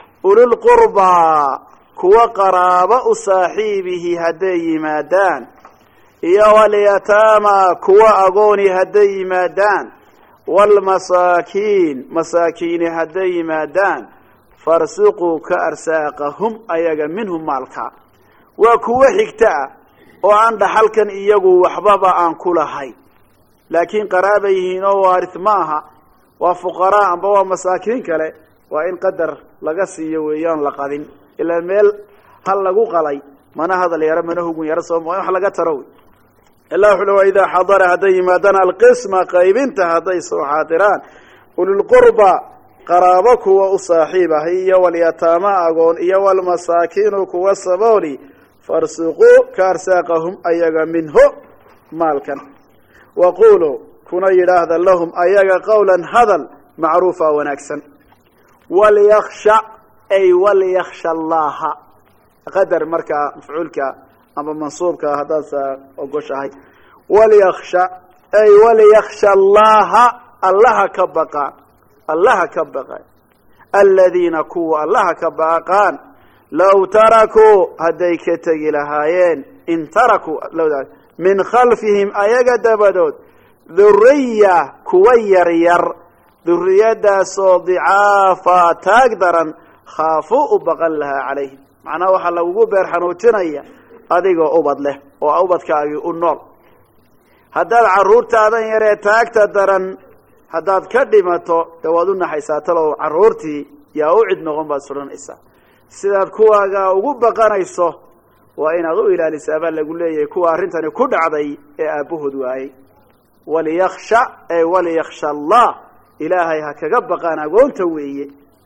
ululqurbaa kuwa qaraabo u saaxiibihi hadday yimaadaan iyo walyataama kuwa agooni hadday yimaadaan waalmasaakiin masaakiini hadday yimaadaan farsuquu ka arsaaqahum ayaga minhum maalka waa kuwo xigta ah oo aan dhaxalkan iyagu waxbaba aan ku lahayn laakiin qaraaba yihiin oo waaris ma aha waa fuqaraa amba waa masaakiin kale waa in qadar laga siiyo weeyaan la qadin ilaa meel hal lagu qalay mana hadal yaro mana hugun yaro soo wax laga taro ilaa wuxuu leeyahay idaa xadara hadday yimaadaan alqisma qaybinta hadday soo xaadiraan ululqurba qaraabo kuwa u saaxiib ah iyo walyataama agoon iyo walmasaakiinu kuwa sabooli farsuquu ka arsaaqahum ayaga minhu maalkan waquluu kuna yidhaahda lahum ayaga qawlan hadal macruufa wanaagsan walyaksha ay walyaksha allaha qadar markaa mafcuulka ama mansuubka haddaad saa ogoshahay walyaksha ay walyaksha allaha allaha ka baqaan allaha ka baqaan aladiina kuwa allaha ka baqaan low tarakuu hadday ka tegi lahaayeen in tarakuu min khalfihim ayaga dabadood dhuriya kuwa yaryar dhuriyadaasoo dicaafa taag daran khaafuu u baqan lahaa calayhim macnaha waxaa lagugu beer xanuujinaya adigoo ubad leh oo ubadkaagii u nool haddaad carruurtaadan yaree taagta daran haddaad ka dhimato dee waad u naxaysaa talow carruurtii yaa u cid noqon baad suranaysaa sidaad kuwaaga ugu baqanayso waa inaad u ilaalisaa baa lagu leeyahay kuwa arrintani ku dhacday ee aabbahood waayey waliyaksha ay waliyaksha allah ilaahay ha kaga baqaan agoonta weeye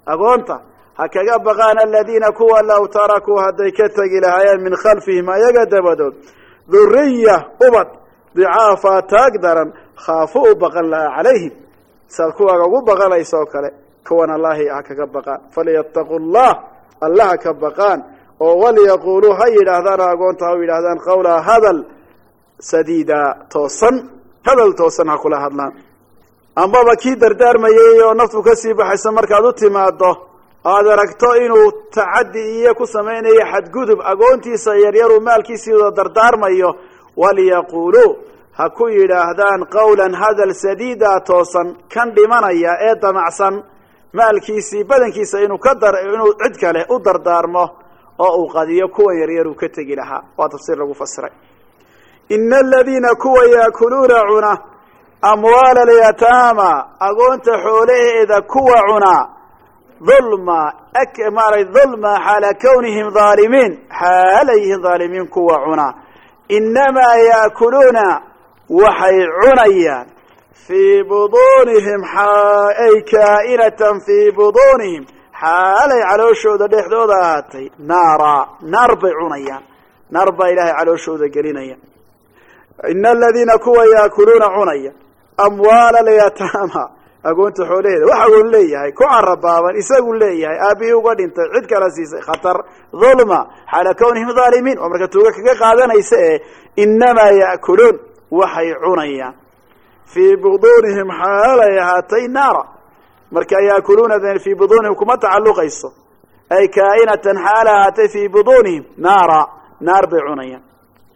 agoonta ha kaga baqaan aladiina kuwa law tarakuu hadday ka tegi lahaayeen min khalfihim ayaga dabadood dhuriya ubad dicaafa taag daran khaafu u baqan lahaa calayhim saad kuwaaga ugu baqanaysa oo kale kuwan allahi ha kaga baqaan falyattaqu llah alla ha ka baqaan oo walyaquuluu ha yidhaahdaan agoonta ha yidhaahdaan qawlaa hadal sadiida toosan hadal toosan ha kula hadlaan amaba kii dardaarmayay oo naftu kasii baxaysa markaad u timaado aad aragto inuu tacaddi iyo ku samaynayo xadgudub agoontiisa yaryaruu maalkiisiido dardaarmayo walyaquuluu ha ku yidhaahdaan qawlan hadal sadiida toosan kan dhimanaya ee damacsan maalkiisii badankiisa inuu ka dar inuu cid kale u dardaarmo oo uu qadiyo kuwa yaryar uu ka tegi lahaa waa tafsiir lagu fasiray ina aladiina kuwa yaakuluuna cuna amwaala alyataama agoonta xoolaheeda kuwa cunaa dhulma maarag dhulma xaala kawnihim dhaalimiin xaalayhin dhaalimiin kuwa cunaa inamaa yaakuluuna waxay cunayaan fii buduunihim ay kaa'inatan fii buduunihim xaalay calooshooda dhexdooda ahaatay naara naar bay cunayaan naar baa ilaahay calooshooda gelinaya ina aladiina kuwa yaakuluuna cunaya amwaala alyataama agoonta xoolaheeda waxa uu leeyahay ku carabaaban isagu leeyahay aabihii uga dhintay cid kala siisay khatar dhulma xaala kawnihim dhaalimiin oo marka tuuga kaga qaadanaysa ee inamaa yaakuluun waxay cunayaan fii buduunihim xaalay ahaatay naara marka yaakuluuna fii buduunihim kuma tacaluqayso ay kaa'inatan xaala ahaatay fii buduunihim naara naar bay cunayaan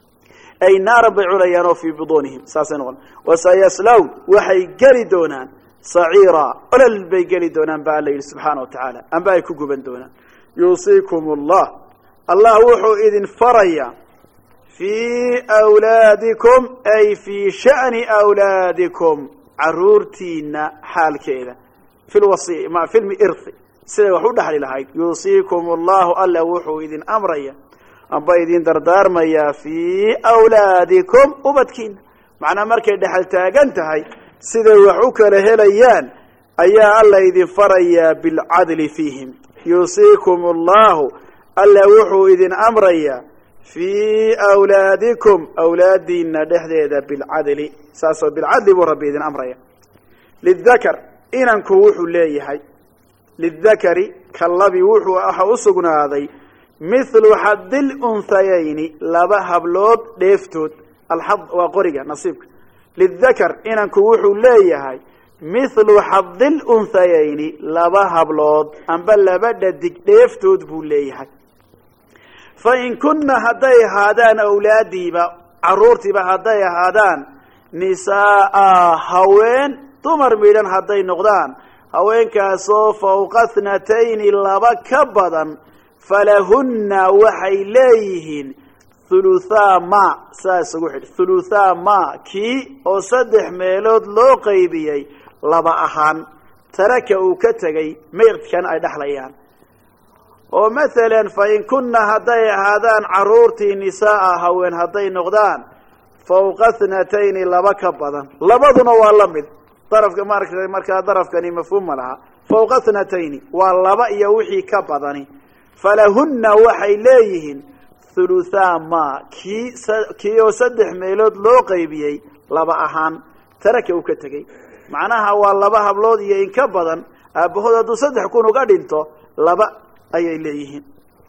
ay naaran bay cunayaan oo fii buduunihim saasay noqon wasayaslawn waxay geli doonaan saciira olol bay geli doonaan ba alla yidhi subxaana wa tacaala amba ay ku guban doonaan yuusiikum allah allah wuxuu idin farayaa fii awlaadikum ay fii sha'ni awlaadikum caruurtiina xaalkeeda fi lwasi ma fi lmi irthi siday wax u dhexli lahayd yuusiikum allahu alla wuxuu idin amraya amba idin dardaarmayaa fii awlaadikum ubadkiina macnaa markay dhexal taagan tahay siday wax u kala helayaan ayaa alla idin farayaa bilcadli fiihim yuusiikum allahu alla wuxuu idin amrayaa fii awlaadikum awlaadiina dhexdeeda bilcadli saasoo bilcadli buu rabbi idin amraya lidakar inanku wuxuu leeyahay lidakari kallabi wuxuu waxa u sugnaaday mithlu xadil unhayayni laba hablood dheeftood alxad waa qoriga nasiibka lidakar inanku wuxuu leeyahay mithlu xadil unhayayni laba hablood amba laba dhadig dheeftood buu leeyahay fa in kunna hadday ahaadaan awlaadiiba caruurtiiba hadday ahaadaan nisaaa haween dumar midhan hadday noqdaan haweenkaasoo fawqa thnatayni laba ka badan falahunna waxay leeyihiin thuluthaa ma saas ugu xidh thuluthaa ma kii oo saddex meelood loo qaybiyey laba ahaan taraka uu ka tegay maydkan ay dhexlayaan oo mathalan fa in kunna hadday ahaadaan caruurtii nisaaa haween hadday noqdaan fawqa thnatayni laba ka badan labaduna waa la mid darafka maaragtay markaa darafkani mafhuum ma laha fawqa thnatayni waa laba iyo wixii ka badani falahunna waxay leeyihiin thuluthaa ma kii kii oo saddex meelood loo qaybiyey laba ahaan taraka uu ka tegey macnaha waa laba hablood iyo in ka badan aabahood hadduu saddex kun uga dhinto laba ayay leeyihiin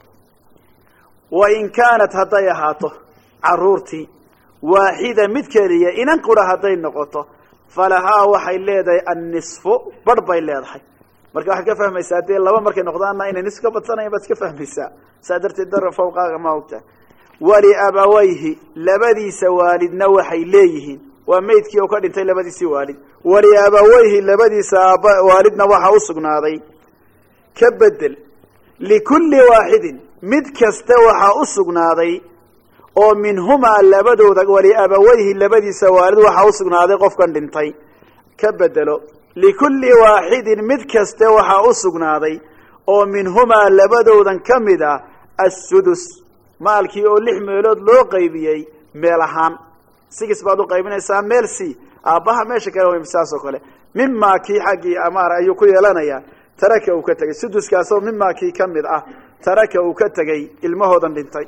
wa in kaanat hadday ahaato caruurtii waaxida mid keliya inan qura hadday noqoto falahaa waxay leedahay annisfu barh bay leedahay marka waxaad ka fahmaysaa dee laba markay noqdaanna inay nis ka badsanayan baad iska fahmaysaa saa darteed dar fawqaaga ma ogtahay waliabawayhi labadiisa waalidna waxay leeyihiin waa maydkii oo ka dhintay labadiisii waalid waliabawayhi labadiisa aaba waalidna waxaa usugnaaday ka bedel likulli waaxidin mid kasta waxaa usugnaaday oo minhumaa labadooda waliabawayhi labadiisa waalid waxaa usugnaaday qofkan dhintay ka bedelo likulli waaxidin mid kaste waxaa u sugnaaday oo minhumaa labadoodan ka mid ah assudus maalkii oo lix meelood loo qaybiyey meel ahaan sigis baad u qaybinaysaa meel c aabbaha meesha kale way saas oo kale mimaa kii xaggii amaar ayuu ku yeelanayaa taraka uu ka tegay suduskaasoo mimaa kii ka mid ah taraka uu ka tegay ilmahoodan dhintay.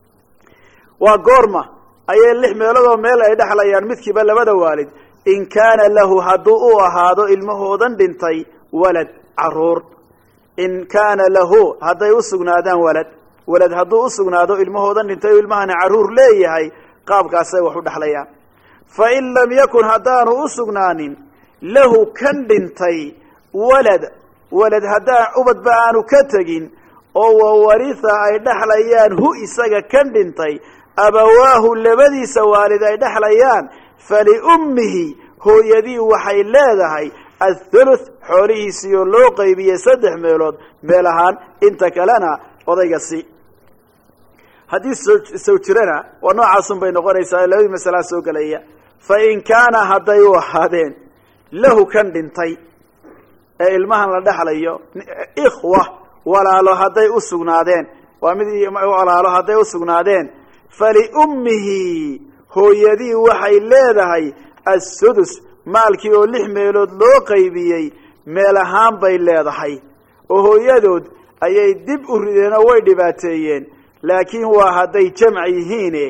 waa goorma ayay lix meeloodoo meel ay dhexlayaan midkiiba labada waalid in kaana lahu hadduu u ahaado ilmahoodan dhintay walad caruur. in kaana lahu hadday u sugnaadaan walad walad hadduu u sugnaado ilmahoodan dhintay o ilmahani caruur leeyahay qaabkaasay wax u dhexlayaan. fa in lam yakun haddaanu u sugnaanin lahu kan dhintay walad walad haddaan ubadba aanu ka tegin oo wawaritha ay dhexlayaan hu isaga kan dhintay abawaahu labadiisa waalid ay dhexlayaan faliummihi hooyadii waxay leedahay athuluth xoolihiisii oo loo qaybiyey saddex meelood meel ahaan inta kalena odayga si. haddii sow jirana waa noocaasun bay noqonaysaa labadii masalaa soo gelaya. fa in kaana hadday u ahaadeen lahu kan dhintay ee ilmahan la dhexlayo ikhwa walaalo hadday u sugnaadeen waa mid walaalo hadday u sugnaadeen faliummihi hooyadii waxay leedahay assudus maalkii oo lix meelood loo qaybiyey meel ahaan bay leedahay oo hooyadood ayay dib u rideen oo way dhibaateeyeen. laakiin waa hadday jamc yihiine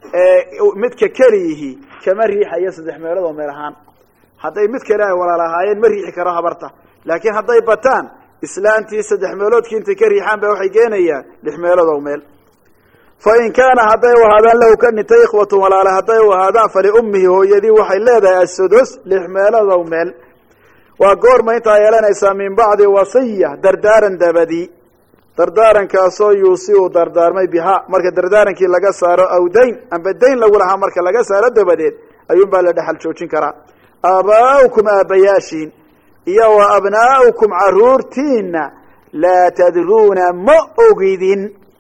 midka keliyihi kama riixayo saddex meelood oo meel ahaan. hadday mid kale ay walaal ahaayeen ma riixi karo habarta, laakiin hadday bataan islaantii saddex meeloodkii intay ka riixaan ba waxay geenayaan lix meelood oo meel. fa in kaana hadday u ahaadaan lahu ka dhintay ikhwatun walaale hadday u ahaadaan faliummihi hooyadii waxay leedahay assudus lix meelood oo meel. waa goorma intaa yeelanaysaa min bacdi wasiya dardaaran dabadii dardaarankaasoo yuusi uu dardaarmay bihaa marka dardaarankii laga saaro aw dayn amba dayn lagu lahaa marka laga saaro dabadeed ayuun baa la dhexal joojin karaa. aabaa'ukum aabbayaashiin iyo wa abnaa'ukum caruurtiina laa tadruuna ma ogidin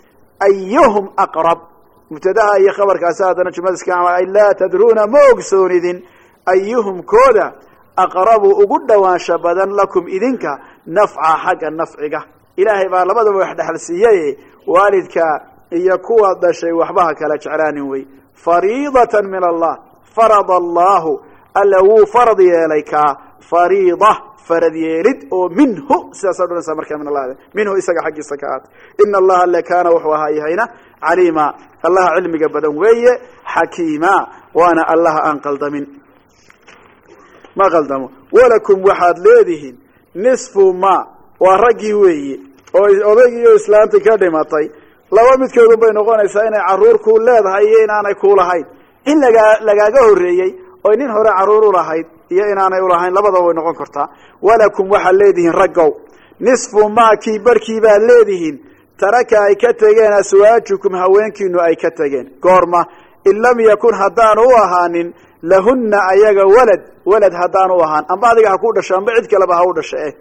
ayuhum aqrab. mubtadaha iyo khabarkaasi haddana jumlada iska ay laa tadruuna ma ogsoonidin ayuhum kooda aqrabu ugu dhawaansha badan lakum idinka nafca xagga nafciga. ilaahay baa labadaba wax dhexal siiyey waalidka iyo kuwa dhashay waxbaha kala jeclaanin wey. fariidatan min allah farada allahu alla wuu farad yeelay kaa fariida farad yeelid oo minhu sidaasa odhanaysaa markaa min allah minhu isaga xaggiisa ka aat. ina allaha le kaana wuxuu ahaa yahayna caliima allaha cilmiga badan weeye xakiima waana allaha aan qaldamin ma qaldamo. walakum waxaad leedihiin nisfu ma waa raggii weeye oo odaygii iyo islaantii ka dhimatay laba midkoodun bay noqonaysaa inay caruur ku leedahay iyo inaanay ku lahayn. in lagaa lagaaga horreeyey oo nin hore caruur u lahayd iyo inaanay ulahayn labadaba way noqon kartaa. walakum waxaad leedihiin raggow nisfu maa kii barkii baad leedihiin taraka ay ka tegeen aswaajukum haweenkiinu ay ka tegeen. goorma in lam yakun haddaanu u ahaanin lahunna ayaga walad walad haddaanu u ahaan amba adiga ha ku dhasho amba cid kaleba ha u dhasho eh.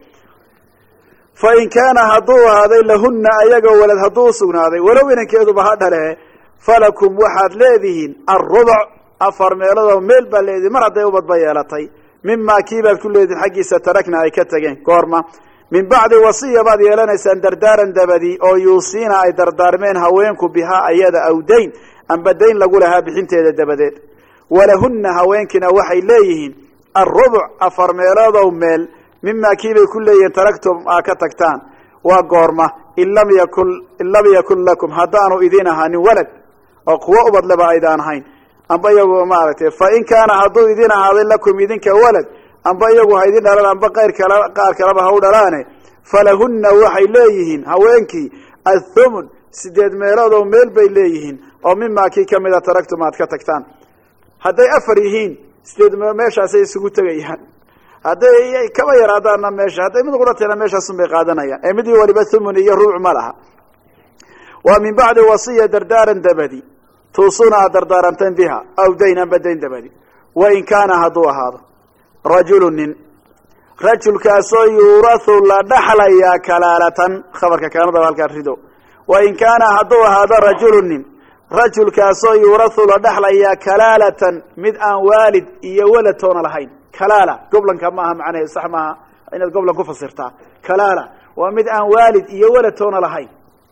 fa in kaana hadduu ahaaday lahunna ayaga walad hadduu usugnaaday walow inankeeduba ha dhale falakum waxaad leedihiin alrubuc afar meeloodoo meel baa leedihin mar hadday ubadba yeelatay mimaa kii baad ku leedihin xaggiisa tarakna ay ka tegeen. goorma min bacdi wasiya baad yeelanaysaan dardaaran dabadi oo yuusiina ay dardaarmeen haweenku bihaa ayada aw dayn amba dayn lagu lahaa bixinteeda dabadeed. walahunna haweenkiina waxay leeyihiin alrubuc afar meeloodow meel mimaa kii bay ku leeyihiin taragtum aa ka tagtaan. waa goorma in lam yakun in lam yakun lakum haddaanu idin ahaanin walad oo kuwo ubadleba aydaan ahayn amba iyagu maaragtay. fa in kaana hadduu idin ahaaday lakum idinka walad amba iyagu ha idin dhalaan amba qayr kala qaar kaleba ha u dhalaane falahunna waxay leeyihiin haweenkii athumun sideed meelood oo meel bay leeyihiin oo mimaa kii kamida taragtum aad ka tagtaan. hadday afar yihiin sideed meeshaasay isugu tegayaan. hadday kaba yaraadaana meesha hadday mid quratayna meeshaasun bay qaadanayaan ee mid waliba thumun iyo rubuc ma laha. waa min bacdi wasiya dardaaran dabadi tuusuna aad dardaaranteen biha aw dayn amba dayn dabadi. wain kaana hadduu ahaado rajulu nin rajulkaasoo yuurathu la dhaxlayaa kalaalatan khabarka kaanadaba halkaa rido. wain kaana hadduu ahaado rajulu nin rajulkaasoo yuurathu la dhaxlayaa kalaalatan mid aan waalid iyo walad toona lahayn. kalaala goblanka maaha macnaheed sax maaha inaad goblan ku fasirtaa. kalaala waa mid aan waalid iyo walad toona lahayn.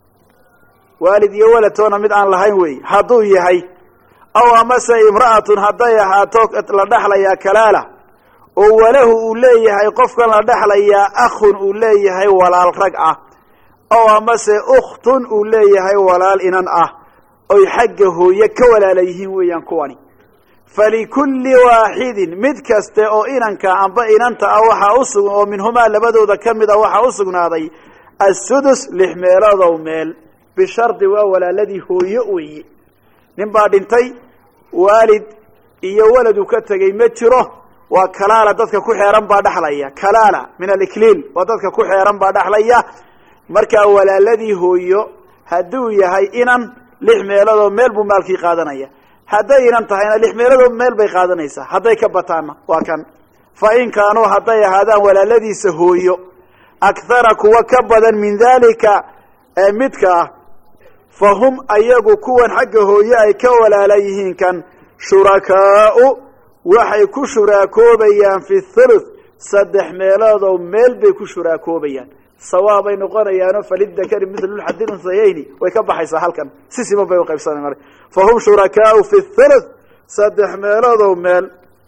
waalid iyo walad toona mid aan lahayn wey hadduu yahay. aw amase imra'atun hadday ahaato la dhaxlayaa kalaala oo walahu uu leeyahay qofkan la dhexlayaa akhun uu leeyahay walaal rag ah oo amase ukhtun uu leeyahay walaal inan ah oy xagga hooye ka walaala yihiin weeyaan kuwani falikulli waaxidin mid kaste oo inanka amba inanta ah waxaa usug oo minhumaa labadooda ka mid a waxaa u sugnaaday assudus lix meeloodow meel bishardi waa walaaladii hooye weeye nin baa dhintay waalid iyo waladu ka tegey ma jiro waa kalaala dadka ku xeeran baa dhexlaya kalaala min alikliil waa dadka ku xeeran baa dhexlaya markaa walaaladii hooyo hadduu yahay inan lix meeloodoo meel buu maalkii qaadanaya hadday inan tahayna lix meeloodoo meel bay qaadanaysaa hadday ka bataanna waa kan fa in kaanuu hadday ahaadaan walaaladiisa hooyo akthara kuwa ka badan min daalika midka ah fa hum ayagu kuwan xagga hooye ay ka walaala yihiin kan shurakaau waxay ku shuraakoobayaan fi thuluth saddex meeloodow meel bay ku shuraakoobayaan sawaab bay noqonayaano falidakari mithlu lxadi unsayayni way ka baxaysaa halkan si siman bay uqaybsanay marka fa hum shurakaau fi thuluth saddex meeloodow meel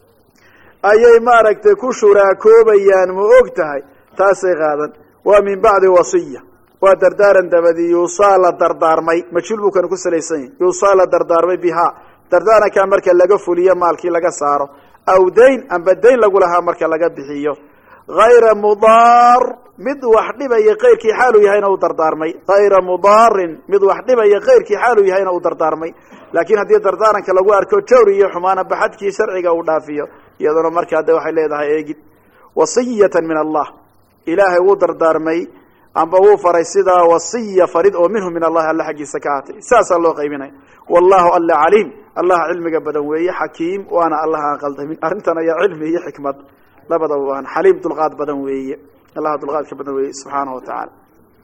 ayay maaragtay ku shuraakoobayaan ma og tahay taasay qaadan waa min bacdi wasiya waa dardaaran dabadii yuusaa la dardaarmay majhuul buu kan ku salaysan yahay yuusaa la dardaarmay bihaa dardaarankaa marka laga fuliyo maalkii laga saaro aw dayn amba dayn lagu lahaa marka laga bixiyo hayra mudaar mid wax dhibaya kayrkii xaaluu yahayna u dardaarmay hayra mudaarin mid wax dhibaya kayrkii xaaluu yahayna u dardaarmay laakiin haddii dardaaranka lagu arko jawri iyo xumaana baxadkii sharciga uu dhaafiyo iyaduna markaa de waxay leedahay eegid wasiyatan min allah ilaahay wuu dardaarmay amba wuu faray sidaa wasiya farid oo minhu min allahi alla xaggiisa ka ahatay saasaa loo qaybinaya wallahu alla caliim allaha cilmiga badan weeye xakiim waana allaha aan qaldamin arrintan ayaa cilmi iyo xikmad labadaba waan xaliim dulqaad badan weeye allaha dulqaadka badan weeye subxaanahu watacaala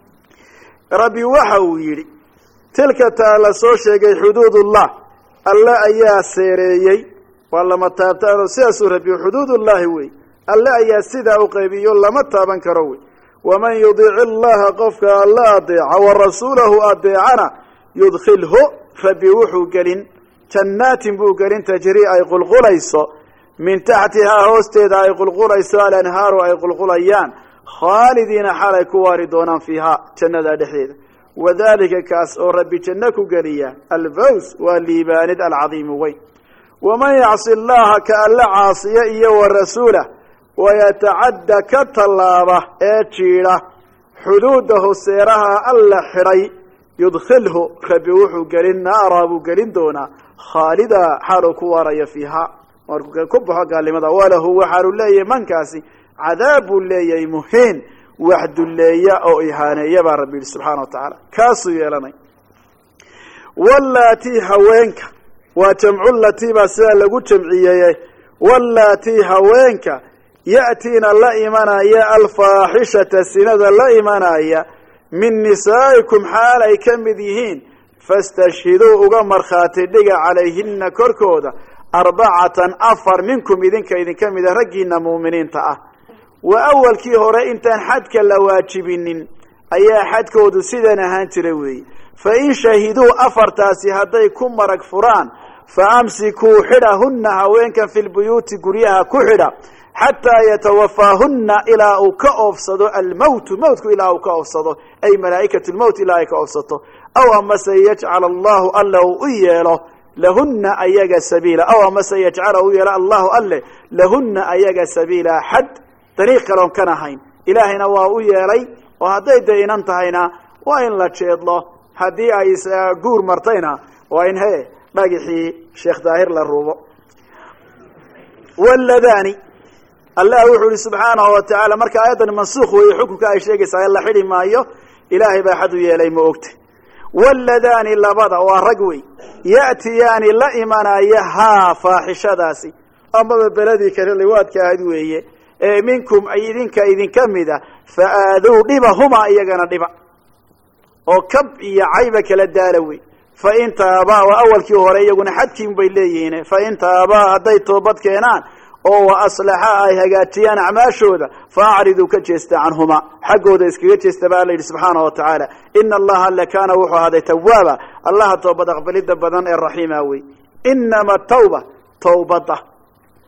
rabbi waxa uu yidhi tilka taa la soo sheegay xuduudullah alle ayaa seereeyey waa lama taabtaanoo sidaasuu rabbi xuduudullahi wey alle ayaa sidaa u qaybiyo lama taaban karo wey waman yudiici allaha qofka alla adeeca wa rasuulahu adeecana yudkhilhu rabbi wuxuu gelin jannaatin buu gelin tajrii ay qulqulayso min taxtihaa hoosteeda ay qulqulayso alanhaaru ay qulqulayaan khaalidiina xalay ku waari doonaan fiihaa jannada dhexdeeda wadalika kaas oo rabbi janno ku geliya alfaws waa liibaanid alcadiimu weyn waman yacsi allaha ka alla caasiya iyo wa rasuulah wayatacadda ka tallaaba ee jiidha xuduuda hoseeraha alla xidhay yudkhilhu rabbi wuxuu gelin naara buu gelin doonaa khaalida xaaluu ku waaraya fiihaa markuu ku baxo gaalnimada walahu waxaanu leeyahay mankaasi cadaab buu leeyahay muhiin wax dulleeya oo ihaaneeya baa rabbi yihi subxaana wa tacaala kaasuu yeelanay wallaatii haweenka waa jamcu latii baa sidaa lagu jamciyeye wallaatii haweenka ya'tiina la imanaya alfaaxishata sinada la imanaya min nisaa'ikum xaal ay ka mid yihiin fastashhiduu uga markhaati dhiga calayhina korkooda arbacatan afar minkum idinka idinka mida raggiina muuminiinta ah wa awalkii hore intaan xadka la waajibinin ayaa xadkoodu sidan ahaan jira weeye fa in shahiduu afartaasi hadday ku marag furaan fa amsikuu xidhahunna haweenkan fi lbuyuuti guryaha ku xidha xataa yatawafaahunna ilaa uu ka oofsado almowtu mowtku ilaa uu ka oofsado ay malaa'ikatu lmowt ilaa ay ka oofsato aw amase yajcal allahu alla uu u yeelo lahunna ayaga sabiila aw amase yajcala u yeelo allahu alle lahunna ayaga sabiila xad dariiq kaloon kan ahayn ilaahayna waa u yeelay oo hadday da inan tahayna waa in la jeedlo haddii ay guur martayna waa in he dhagixii sheekh daahir la ruubo waladaani allah wuxuu ihi subxaanahu wa tacaala marka aayaddan mansuukh weeye xukunka ay sheegaysaa in la xidhi maayo ilaahay baa xad u yeelay ma ogta waladaani labada waa rag wey ya'tiyaani la imanaya haa faaxishadaasi amaba beledii kale liwaadka ahayd weeye ee minkum idinka idinka mida fa aaduu dhiba huma iyagana dhiba oo kab iyo cayba kala daala wey fa in taabaa waa awalkii hore iyaguna xadkiin bay leeyihiin fa in taabaa hadday toobad keenaan oo wa aslaxa ay hagaajiyaan acmaashooda fa acriduu ka jeesta canhuma xaggooda iskaga jeesta baa alla yidhi subxaanahu wa tacaala ina allaha alle kaana wuxuu ahaaday tawaaba allaha toobad aqbalida badan ee raxiima wey inama tawba tawbada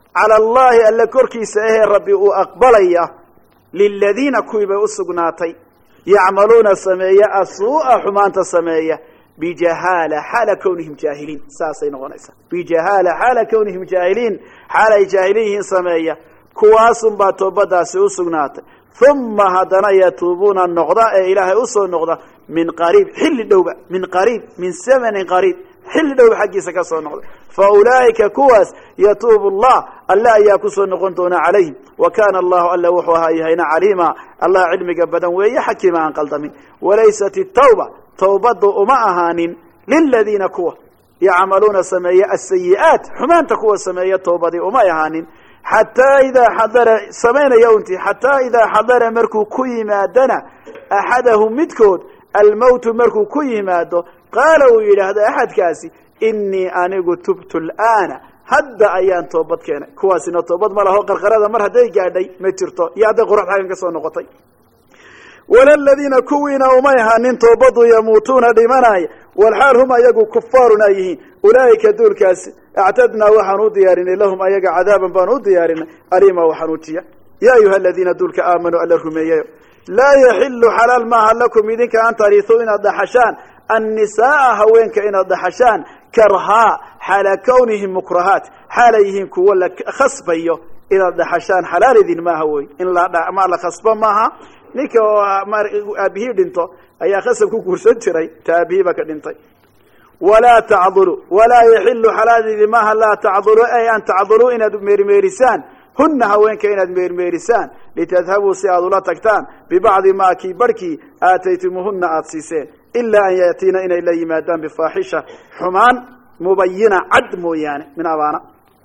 cala allahi alla korkiisa ahee rabbi uu aqbalaya liladiina kuwii bay u sugnaatay yacmaluuna sameeya asuu'a xumaanta sameeya bijahaala xaala kawnihim jaahiliin saasay noqonaysaa bijahaala xaala kawnihim jaahiliin xaal ay jaahiliin yihiin sameeya kuwaasunbaa toobadaasi u sugnaatay uma haddana yatuubuuna noqda ee ilaahay usoo noqda min qariib xilli dhowba min qariib min zamanin qariib xilli dhowba xaggiisa ka soo noqda fa ulaa'ika kuwaas yatuubu allah alla ayaa kusoo noqon doona calayhim wa kaana allahu alla wuxuu ahaa yahayna caliima allah cilmiga badan weeye xakiima aan qaldamin walaysat itawba tawbadu uma ahaanin liladiina kuwa yacmaluuna sameeya asayi'aat xumaanta kuwa sameeya tawbadii umay ahaanin xataa idaa xadara samaynaya unti xataa idaa xadara markuu ku yimaadana axadahum midkood almowtu markuu ku yimaado qaala uu yidhaahdo axadkaasi inii anigu tubtu lana hadda ayaan toobad keenay kuwaasina toobad ma laho qarqarada mar hadday gaadhay ma jirto iyo hadday qoraxda xaggan ka soo noqotay walaladiina kuwiina umay ahaanin toobadu yamuutuuna dhimanaya walxaal hum ayagu kufaarun ay yihiin ulaa'ika duulkaasi actadnaa waxaan u diyaarinay lahum ayaga cadaaban baan u diyaarinay aliima waxaan utiya yaa ayuha aladiina duulka aamanuu alla rumeeyayo laa yaxilu xalaal maaha lakum idinka an tariisuu inaad dhaxashaan annisaaa haweenka inaad dhaxashaan karhaa xaala kawnihim mukrahaat xaalay yihiin kuwo la khasbayo inaad dhaxashaan xalaal idin maaha wey in lama la khasbo maaha ninka oo aabihii dhinto ayaa khasab ku guursan jiray ta aabihiiba ka dhintay walaa tacdulu walaa yaxilu xalaal idin maaha laa tacdulu ay an tacduluu inaad meermeerisaan huna haweenka inaad meermeerisaan litadhabuu si aad ula tagtaan bibacdi maa kii barhkii aataytumuhuna aada siiseen ilaa an yaatiina inay la yimaadaan bifaaxisha xumaan mubayina cad mooyaane min abaana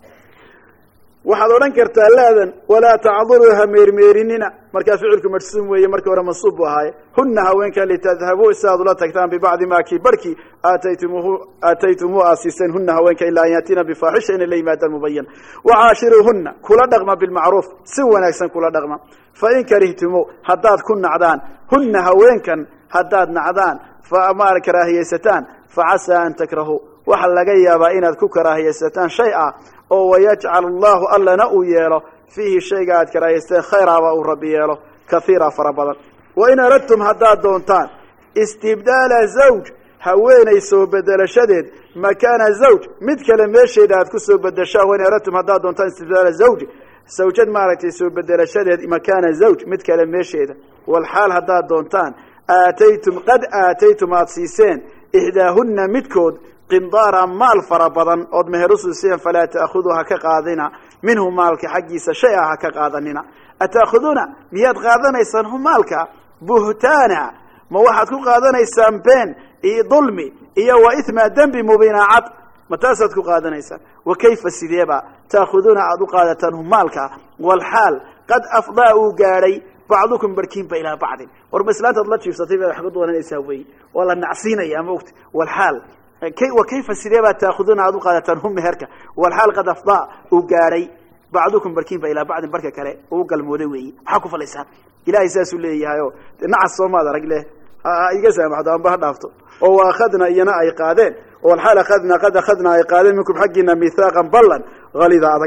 waxaad odhan kartaa laadan walaa tacduluu ha meermeerinina markaa ficilku majsuum weeye markii hore mansuub bu ahaaye huna haweenka litadhabuu si aad ula tagtaan bibacdi maa kii barhkii aataytumuhu aataytumuu aad siiseen huna haweenka ilaa an yaatiina bifaaxisha inay la yimaadaan mubayina wacaashiruuhuna kula dhaqma bilmacruuf si wanaagsan kula dhaqma fain karihtumuu haddaad ku nacdaan huna haweenkan haddaad nacdaan fama karaahiyaysataan facasaa an takrahuu waxa laga yaabaa inaad ku karaahiyaysataan shay ah oo wayajcal allahu allana uu yeelo fiihi shayga aad karaahiyaysteen khayraaba uu rabbi yeelo kaiira fara badan wain aradtum haddaad doontaan istibdaala zawj haweenay soo bedelashadeed makaana zawj mid kale meesheeda aad ku soo bedeshaan wain aradtum haddaad doontaan istibdaala zawji zawjad maaragtay soo bedelashadeed makaana zawj mid kale meesheeda walxaal haddaad doontaan aataytum qad aataytum aada siiseen ixdaahuna midkood qindaara maal fara badan ood meher u siiseen falaa ta'khuduu ha ka qaadina minhu maalka xaggiisa shay a ha ka qaadanina ata'khuduuna miyaad qaadanaysaan hu maalka buhtaana ma waxaad ku qaadanaysaan been iyo dulmi iyo wa ithma dembi mubiina cad ma taasaad ku qaadanaysaan wa kayfa sideeba ta'khuduuna aada u qaadataan hu maalka walxaal qad afdaa uu gaadhay bacdukum barkiinba ilaa bacdin war ma islaantaad la jiibsatay bay wax ka doonanaysaa wey waa la nacsiinaya maogta walxaal wa kayfa sidee baa taakhuduna aada u qaadataan hum meherka walxaal qad afdaa uu gaadhay bacdukum barkiinba ilaa bacdin barka kale uu galmooday weeye maxaa ku falaysaan ilahay saasuu leeyahay oo nacas soomaad arag leh iga saamaxdo amba ha dhaafto oo waakhadna iyana ay qaadeen walxaal akhadna qad akhadna ay qaadeen minkum xaggiina mihaaqan ballan halida adag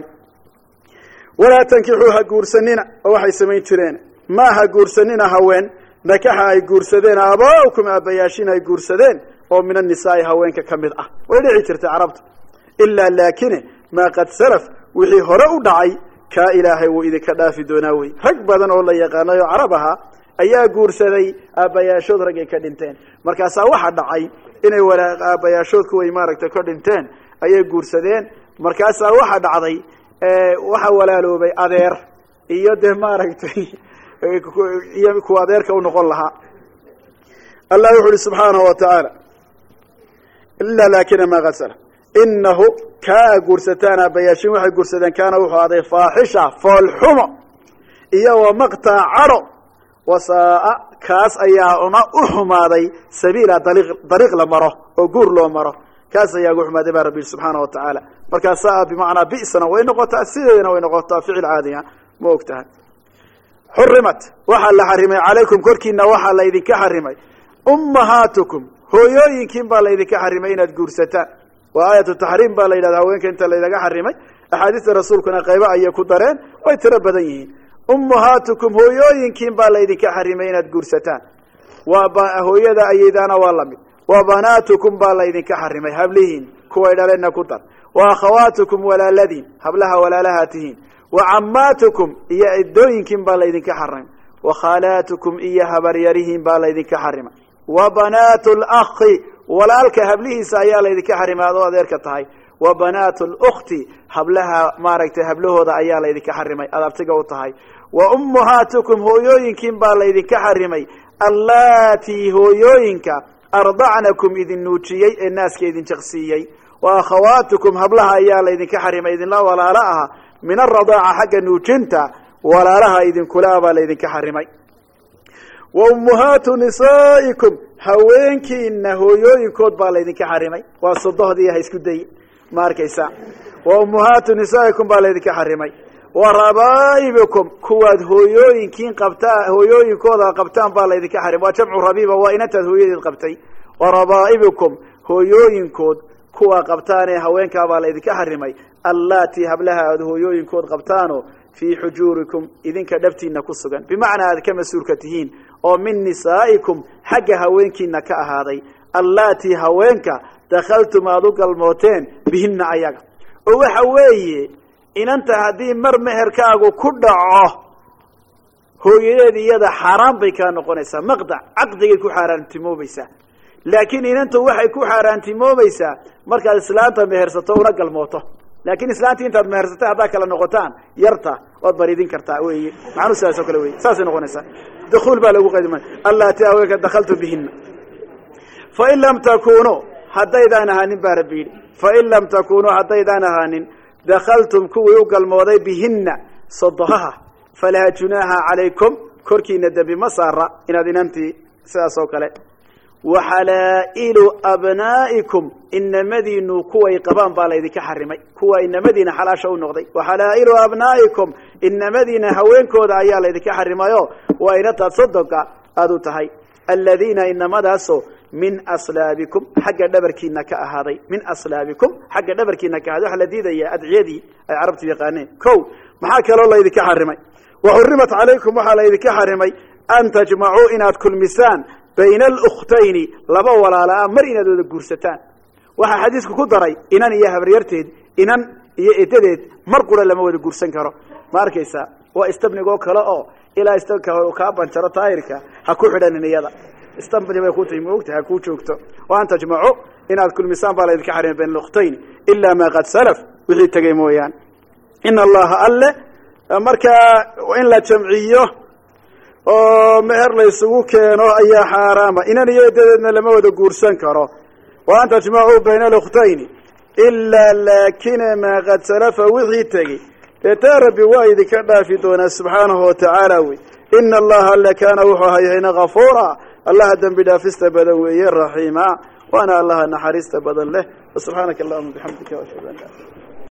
walaa tankixuu ha guursanina oo waxay samayn jireen ma ha guursanina haween nakaxa ay guursadeen aabaa'ukum aabbayaashin ay guursadeen oo min annisaai haweenka ka mid ah way dhici jirtay carabta ilaa laakine maa qad salaf wixii hore u dhacay kaa ilaahay wuu idinka dhaafi doonaa wey rag badan oo la yaqaanay oo carab ahaa ayaa guursaday aabbayaashood rag ay ka dhinteen markaasaa waxa dhacay inay walaa aabbayaashood kuway maaragtay ka dhinteen ayay guursadeen markaasaa waxa dhacday waxa walaaloobay adeer iyo dee maaragtay iyo kuwa adeerka u noqon lahaa allah wuxu uhi subxaanahu watacaala ilaa laakina maa qad salaf inahu kaa guursataan aabbayaashin waxay guursadeen kaana wuxuu aday faaxisha foolxumo iyo wamaqtaa caro wasaa kaas ayaa una u xumaaday sabiila dariiq la maro oo guur loo maro kaas ayaa ugu xumaaday baa rabbi subxaana watacaala markaa saa bimacnaa bi'sana way noqotaa sideedana way noqotaa ficil caadiya ma og tahay xurimat waxaa la xarimay calaykum korkiina waxaa la idinka xarimay ummahaatukum hooyooyinkiin baa laydinka xarimay inaad guursataan waa aayatu taxriim baa la yidhahda haweenka inta laydaga xarimay axaadiista rasuulkuna qaybo ayay ku dareen way tiro badan yihiin ummahaatukum hooyooyinkiin baa laydinka xarimay inaad guursataan waa hooyada ayeydaana waa lamid wa banaatukum baa laydinka xarimay hablihiin kuway dhaleenna ku dar wa akhawaatukum walaaladiin hablaha walaalahaa tihiin wa cammaatukum iyo ciddooyinkiin baa laydinka xarimay wa khaalaatukum iyo habaryarihiin baa laydinka xarimay wa banaatu lakhi walaalka hablihiisa ayaa laydinka xarimay adoo adeerka tahay wa banaatu lukti hablaha maaragtay hablahooda ayaa laydinka xarimay aad abtiga u tahay wa ummahaatukum hooyooyinkiin baa laydinka xarimay allatii hooyooyinka ardacnakum idin nuujiyey ee naaska idin jaqsiiyey wa akhawaatukum hablaha ayaa laydinka xarimay idinla walaalo aha min aradaaca xagga nuujinta walaalaha idinkula baa laydinka xarimay wa ummahaatu nisaa'ikum haweenkiina hooyooyinkood baa laydinka xarimay waa sodohdii ha isku day ma arkaysa wa ummahaatu nisaa'ikum baa laydinka xarimay wa rabaa'ibukum kuwaad hooyooyinkiin qabtaa hooyooyinkooda qabtaan baa laydinka xarimay waa jamcu rabiiba waa inantaad hooyadeed qabtay wa rabaa'ibukum hooyooyinkood kuwa qabtaan ee haweenkaa baa laydinka xarimay allatii hablaha aad hooyooyinkood qabtaano fii xujuurikum idinka dhabtiina ku sugan bimacnaa aad ka mas-uulka tihiin oo min nisaa'ikum xagga haweenkiina ka ahaaday allatii haweenka dakhaltum aad u galmooteen bihinna ayaga oo waxa weeye inanta haddii mar meherkaagu ku dhaco hooyadeed iyada xaaraan bay kaa noqonaysaa maqdac caqdigay ku xaaraantimoobaysaa laakiin inantu waxay ku xaaraantimoobaysaa markaad islaanta mehersato una galmooto laakiin islaantii intaad mehersatay haddaa kala noqotaan yarta waad baridin kartaa wey macnuu sidaas oo kale wey saasay noqonaysaa dukuul baa lagu qaydimay allati haweenka dakhaltu bihina fain lam takunuu haddaydaan ahaanin baa rabbi yidhi fain lam takunuu haddaydaan ahaanin dakhaltum kuwii u galmooday bihina sodohaha falaa junaaha calaykum korkiina dembi ma saara inaad inantii sidaas oo kale waxalaa'ilu abnaa'ikum inamadiinu kuway qabaan baa laydinka xarimay kuwa inamadiina xalaasha u noqday waxalaa'ilu abnaa'ikum inamadiina haweenkooda ayaa laydinka xarimayo waa inataad soddonka aada u tahay aladiina inamadaasoo min aslaabikum xagga dhabarkiina ka ahaaday min aslaabikum xagga dhabarkiina ka ahaaday waxaa la diidaya adciyadii ay carabtu yaqaaneen ko maxaa kaloo laydinka xarimay waxurimat calaykum waxaa laydinka xarimay an tajmacuu inaad kulmisaan bayna alukhtayni laba walaala-a mar inaad wada guursataan waxaa xadiisku ku daray inan iyo habaryarteed inan iyo edadeed mar qura lama wada guursan karo ma arkaysaa waa istabnigoo kale oo ilaa istabka kaa banjaro taahirka ha ku xidhanin iyada istabni bay ku tahi maogta ha ku joogto wa an tajmacu inaad kulmisaan baa laydinka xarimay bayna alukhtayni ilaa ma qad salaf wixii tegay mooyaan ina allaha alle markaa in la jamciyo oo meher la isugu keeno ayaa xaaraama inan iyo edadeedna lama wada guursan karo wa an tajmacuu bayna alukhtayni ilaa laakina maa qad salafa wixii tegey dee taa rabbi waa idinka dhaafi doonaa subxaanahu watacaala wey ina allaha alle kaana wuxuu hayahayna kafuura allaha dembi dhaafista badan weeye raxiima waana allaha naxariista badan leh subxaanaka allahuma bixamdika ashhadu an laa